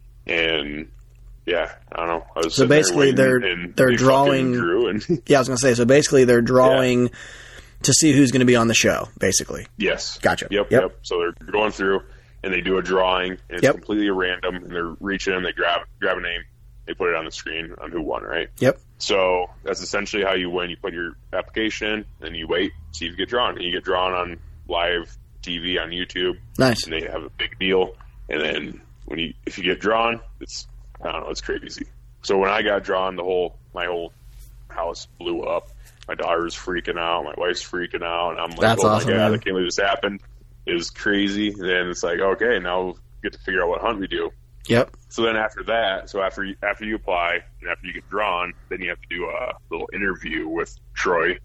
and yeah, I don't know. I was So sitting there basically waiting, they're- and they're they fucking drawing- drew and Yeah, I was going to say, so basically they're drawing to see who's going to be on the show, basically. yes, Gotcha. Yep, Yep. yep. So they're going through and they do a drawing, and it's Yep. completely random, and they're reaching and they grab grab a name, they put it on the screen on who won, right? Yep. So that's essentially how you win. You put your application in, and you wait, see if you get drawn. And you get drawn on live T V on YouTube, Nice. and they have a big deal. And then when you, if you get drawn, it's I don't know, it's crazy. So when I got drawn, the whole my whole house blew up. My daughter's freaking out, my wife's freaking out, and I'm like, That's oh awesome, my god, man. I can't believe this happened. It was crazy. And then it's like, okay, now we get to figure out what hunt we do. Yep. So then after that, so after you, after you apply and after you get drawn, then you have to do a little interview with Troy,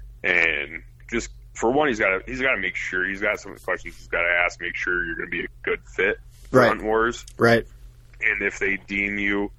and just for one, he's got to he's got to make sure he's got some questions he's got to ask, make sure you're going to be a good fit for Right. Hunt Wars, Right. and if they deem you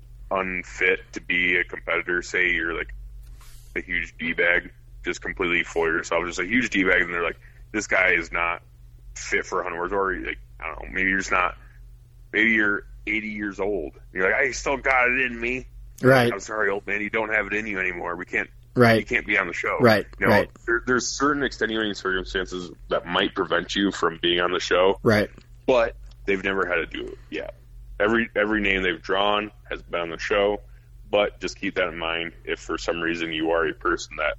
unfit to be a competitor, say you're like a huge d bag, just completely full of yourself, just a huge d bag, and they're like, this guy is not fit for Hunt Wars, or like I don't know, maybe you're just not. Maybe you're eighty years old. You're like, I still got it in me. Right. I'm sorry, old man, you don't have it in you anymore. We can't. You Right. can't be on the show. Right, You know, right. There, there's certain extenuating circumstances that might prevent you from being on the show, Right. but they've never had to do it yet. Every every name they've drawn has been on the show, but just keep that in mind. If for some reason you are a person that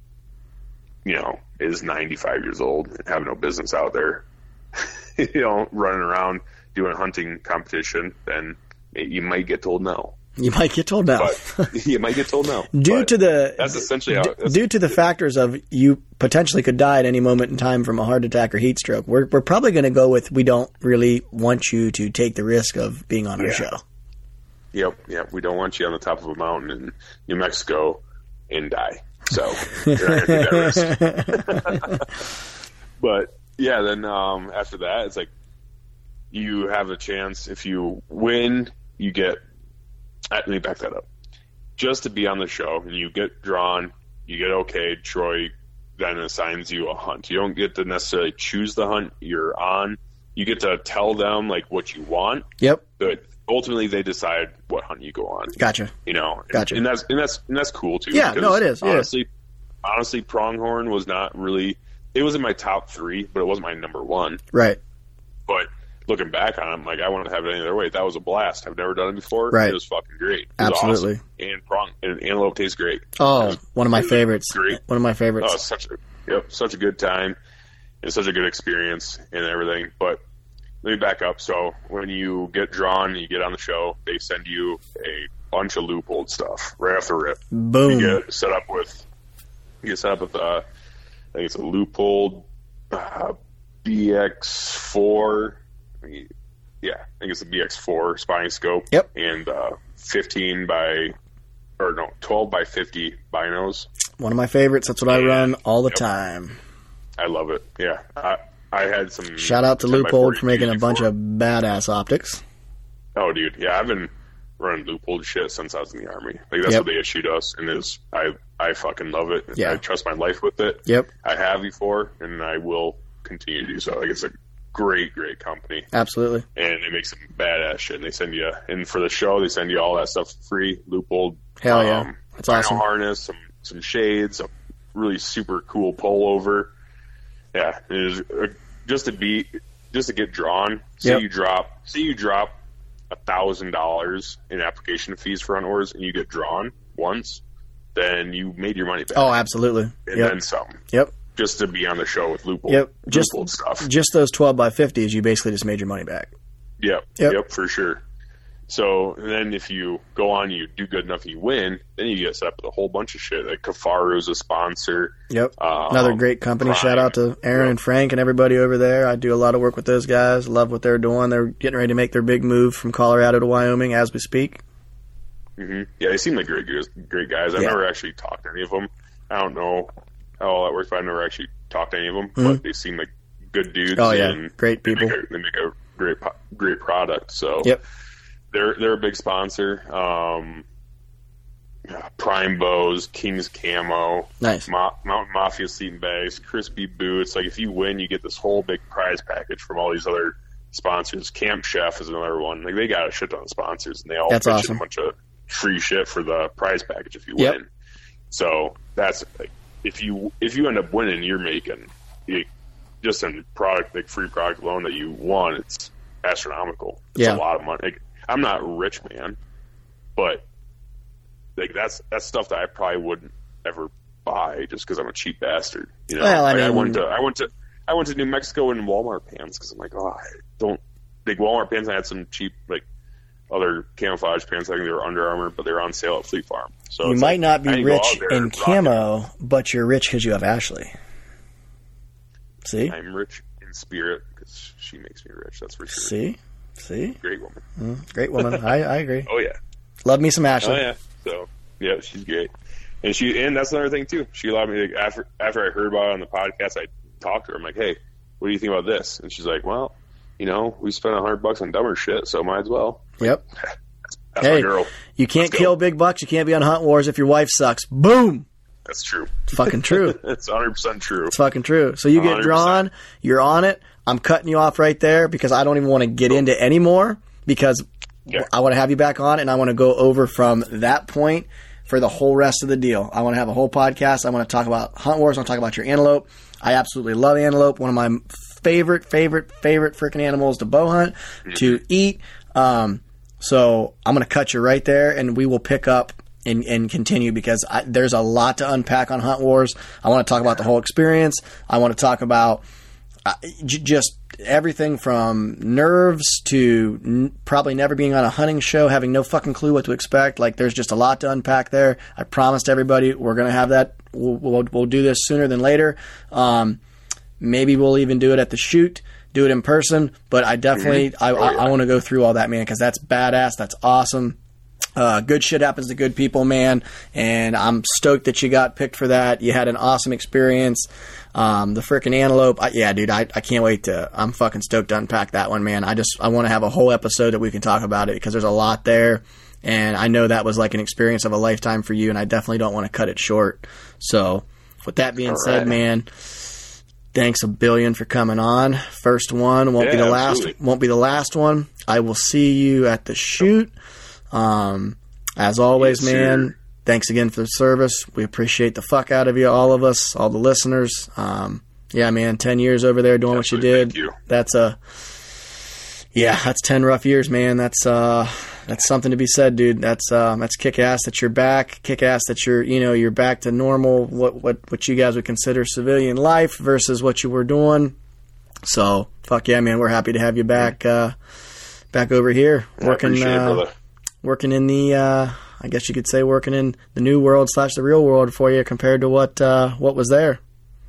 you know is ninety-five years old and have no business out there, you know, running around doing a hunting competition, then you might get told no. You might get told no. But you might get told no. Due But to the that's essentially how d- that's- due to the factors of you potentially could die at any moment in time from a heart attack or heat stroke, we're we're probably going to go with we don't really want you to take the risk of being on our Yeah. show. Yep, yep. We don't want you on the top of a mountain in New Mexico and die. So you're not gonna take that risk. But yeah, then um, after that, it's like you have a chance. If you win, you get. Uh, let me back that up. Just to be on the show, and you get drawn, you get okayed. Troy then assigns you a hunt. You don't get to necessarily choose the hunt you're on. You get to tell them like what you want, Yep. but ultimately they decide what hunt you go on. Gotcha. You know, Gotcha. and that's and that's and that's cool too. Yeah, because no, it is, it is. Honestly, honestly, pronghorn was not really. It was in my top three, but it wasn't my number one. Right. But looking back on it, I'm like, I wouldn't have it any other way. That was a blast. I've never done it before. Right. It was fucking great. It was Absolutely. awesome. And prong and antelope tastes great. It Oh, was one of my really favorites. Great. One of my favorites. Oh, it's such a yep, such a good time and such a good experience and everything. But let me back up. So when you get drawn, you get on the show, they send you a bunch of loophole stuff right off the rip. Boom. You get set up with you get set up with uh, I think it's a loophole uh, B X four. Yeah, I think it's a B X four spotting scope. Yep. And uh, fifteen by or no twelve by fifty binos. One of my favorites. That's what I run all the Yep. time. I love it. Yeah, I I had some. Shout out to ten by Loophole for forty making a bunch before. of badass optics. Oh, dude, yeah, I've been running Leupold shit since I was in the Army. Like that's Yep. what they issued us, and is I I fucking love it. Yeah. I trust my life with it. Yep. I have before, and I will continue to do so. Like it's a great, great company, Absolutely. and they make some badass shit. And they send you, and for the show, they send you all that stuff free. Leupold, Hell yeah. That's rhino awesome. harness, some some shades, a really super cool pullover. Yeah, it is uh, just to be just to get drawn. Say Yep. you drop, say you drop a thousand dollars in application fees for Hunt Wars, and you get drawn once, then you made your money back. Oh, absolutely. and Yep. then some. Yep. Just to be on the show with Leupold. Yep. Just Leupold stuff. just those twelve by fifties, you basically just made your money back. Yep. Yep. Yep. For sure. So and then if you go on, you do good enough, and you win, then you get set up with a whole bunch of shit. Like Kafaru's a sponsor. Yep. Um, Another great company. Prime. Shout out to Aaron Yep. and Frank and everybody over there. I do a lot of work with those guys. Love what they're doing. They're getting ready to make their big move from Colorado to Wyoming as we speak. hmm Yeah, they seem like great, guys- great guys. I've Yeah. never actually talked to any of them. I don't know how all that works, but I've never actually talked to any of them. Mhm. But they seem like good dudes. Oh, yeah. and Great they people. make a, they make a great, po- great product. So Yep. they're they're a big sponsor. Um, yeah, Prime Bows, King's Camo, Nice. Ma- Mountain Mafia sleeping bags, crispy boots. Like if you win, you get this whole big prize package from all these other sponsors. Camp Chef is another one. Like they got a shit ton of sponsors, and they all That's pitch in awesome. a bunch of free shit for the prize package if you Yep. win. So that's like if you if you end up winning, you're making you, just a product like free product alone that you won. It's astronomical. It's Yeah. a lot of money. Like, I'm not a rich man, but like that's that's stuff that I probably wouldn't ever buy just because I'm a cheap bastard. You know, Well, I like, I mean- went to I went to I went to New Mexico in Walmart pants because I'm like, oh, I don't like Walmart pants. I had some cheap like other camouflage pants. I think they were Under Armour, but they were on sale at Fleet Farm. So You it's might like, not be I didn't go rich out there in and rock camo, but you're rich because you have Ashley. See? it. I'm rich in spirit because she makes me rich. That's for sure. See? See? Great woman. Mm, great woman. I, I agree. Oh yeah. Love me some Ashley. Oh yeah. So yeah, she's great, and she and that's another thing too. She allowed me to, after after I heard about it on the podcast, I talked to her. I'm like, hey, what do you think about this? And she's like, well, you know, we spent a hundred bucks on dumber shit, so might as well. Yep. That's Hey, my girl. you can't Let's go. kill big bucks. You can't be on Hunt Wars if your wife sucks. Boom. That's true. It's fucking true. It's one hundred percent true. It's fucking true. So you get one hundred drawn, percent. you're on it. I'm cutting you off right there because I don't even want to get into any more because Okay. I want to have you back on and I want to go over from that point for the whole rest of the deal. I want to have a whole podcast. I want to talk about Hunt Wars. I want to talk about your antelope. I absolutely love antelope. One of my favorite, favorite, favorite freaking animals to bow hunt, to eat. Um, so I'm going to cut you right there and we will pick up and, and continue because I, there's a lot to unpack on Hunt Wars. I want to talk about the whole experience. I want to talk about uh, j- just everything from nerves to n- probably never being on a hunting show, having no fucking clue what to expect. Like, there's just a lot to unpack there. I promised everybody we're going to have that. We'll, we'll, we'll do this sooner than later. Um, maybe we'll even do it at the shoot, do it in person. But I definitely, I, I, I want to go through all that, man, because that's badass. That's awesome. Uh, good shit happens to good people, man, and I'm stoked that you got picked for that. You had an awesome experience. Um, the frickin' antelope, I, yeah, dude, I, I can't wait to. I'm fucking stoked to unpack that one, man. I just I want to have a whole episode that we can talk about it because there's a lot there, and I know that was like an experience of a lifetime for you, and I definitely don't want to cut it short. So, with that being All said, right. man, thanks a billion for coming on. First one won't be Yeah, the last. absolutely. Won't be the last one. I will see you at the shoot. Um, as always, Yes, man, sir. thanks again for the service. We appreciate the fuck out of you, all of us, all the listeners. Um, yeah, man, ten years over there doing what you Absolutely, did. thank you. That's a, yeah, that's ten rough years, man. That's, uh, that's something to be said, dude. That's, uh, that's kick ass that you're back. Kick ass that you're, you know, you're back to normal, what, what, what you guys would consider civilian life versus what you were doing. So, fuck yeah, man. We're happy to have you back, uh, back over here I working, appreciate it, uh, brother. working in the, uh, I guess you could say working in the new world slash the real world for you compared to what, uh, what was there.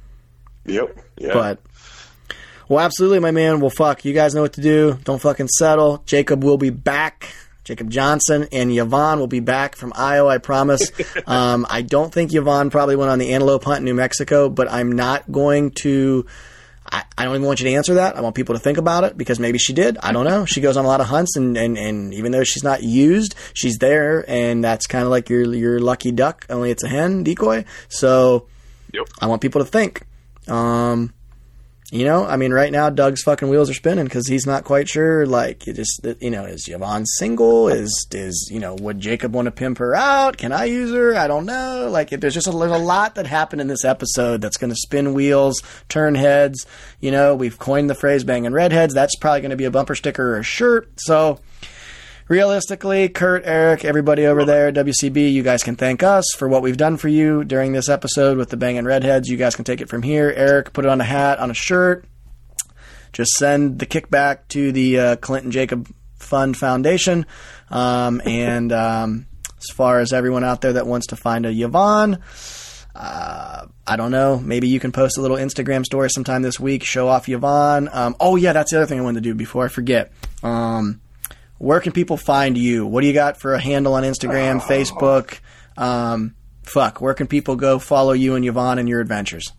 Yep. Yeah. But, well, absolutely, my man. Well, fuck, you guys know what to do. Don't fucking settle. Jacob will be back. Jacob Johnson and Yvonne will be back from Iowa, I promise. um, I don't think Yvonne probably went on the antelope hunt in New Mexico, but I'm not going to, I, I don't even want you to answer that. I want people to think about it because maybe she did. I don't know. She goes on a lot of hunts, and, and, and even though she's not used, she's there, and that's kind of like your your lucky duck, only it's a hen decoy. So Yep. I want people to think. Um, you know, I mean, right now Doug's fucking wheels are spinning because he's not quite sure. Like, you just, you know, is Yvonne single? Is is you know, would Jacob want to pimp her out? Can I use her? I don't know. Like, there's just a, there's a lot that happened in this episode that's going to spin wheels, turn heads. You know, we've coined the phrase "banging redheads." That's probably going to be a bumper sticker or a shirt. So. Realistically, Kurt, Eric, everybody over there at W C B, you guys can thank us for what we've done for you during this episode with the Bangin' Redheads. You guys can take it from here. Eric, put it on a hat, on a shirt. Just send the kickback to the uh, Clinton Jacob Fund Foundation. Um, and um, as far as everyone out there that wants to find a Yvonne, uh, I don't know. Maybe you can post a little Instagram story sometime this week, show off Yvonne. Um, oh, yeah, that's the other thing I wanted to do before I forget. Um... Where can people find you? What do you got for a handle on Instagram, oh. Facebook? Um, fuck, where can people go follow you and Yvonne and your adventures?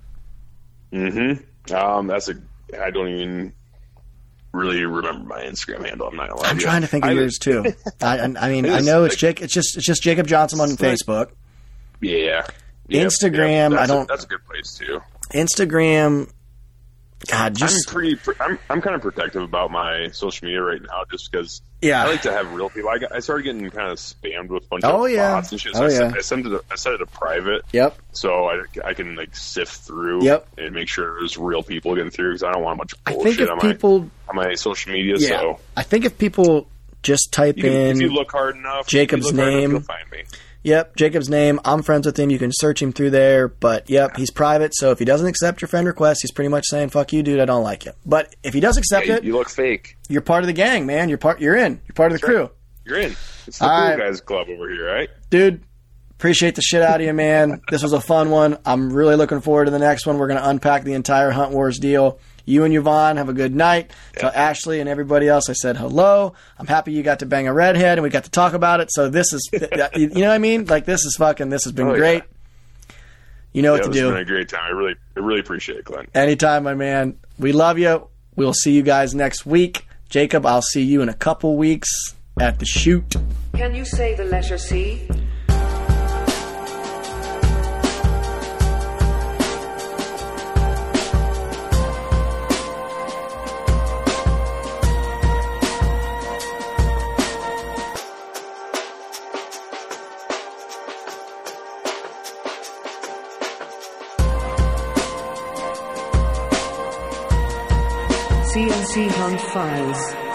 Mm-hmm. Um, that's a. I don't even really remember my Instagram handle. I'm not gonna lie. I'm trying to think of I, yours too. I, I mean, I know it's Jake. It's just it's just Jacob Johnson on Facebook. Yeah. Yep, Instagram. Yep. I don't. A, that's a good place too. Instagram. God, just I'm pretty. I'm I'm kind of protective about my social media right now, just because. Yeah. I like to have real people. I, got, I started getting kind of spammed with a bunch oh, of yeah. bots and shit. So oh I, yeah. I sent it. To, I set it to private. Yep. So I, I can like sift through. Yep. And make sure there's real people getting through because I don't want a bunch of I bullshit think if on people my on my social media. Yeah. So I think if people just type you can, in if you look hard enough, Jacob's if you look hard name. enough, you'll find me. Yep, Jacob's name. I'm friends with him. You can search him through there. But, yep, he's private. So if he doesn't accept your friend request, he's pretty much saying, fuck you, dude, I don't like you. But if he does accept yeah, it, you look fake. You're part of the gang, man. You're part. You're in. You're part of the That's crew. Right. You're in. It's the All cool right. guys club over here, right? Dude, appreciate the shit out of you, man. This was a fun one. I'm really looking forward to the next one. We're going to unpack the entire Hunt Wars deal. You and Yvonne have a good night. Yeah. Tell Ashley and everybody else I said hello. I'm happy you got to bang a redhead and we got to talk about it. So this is, you know what I mean? Like this is fucking, this has been oh, great. Yeah. You know yeah, what to do. It's been a great time. I really, I really appreciate it, Glenn. Anytime, my man. We love you. We'll see you guys next week. Jacob, I'll see you in a couple weeks at the shoot. Can you say the letter C? C N C Hunt Files.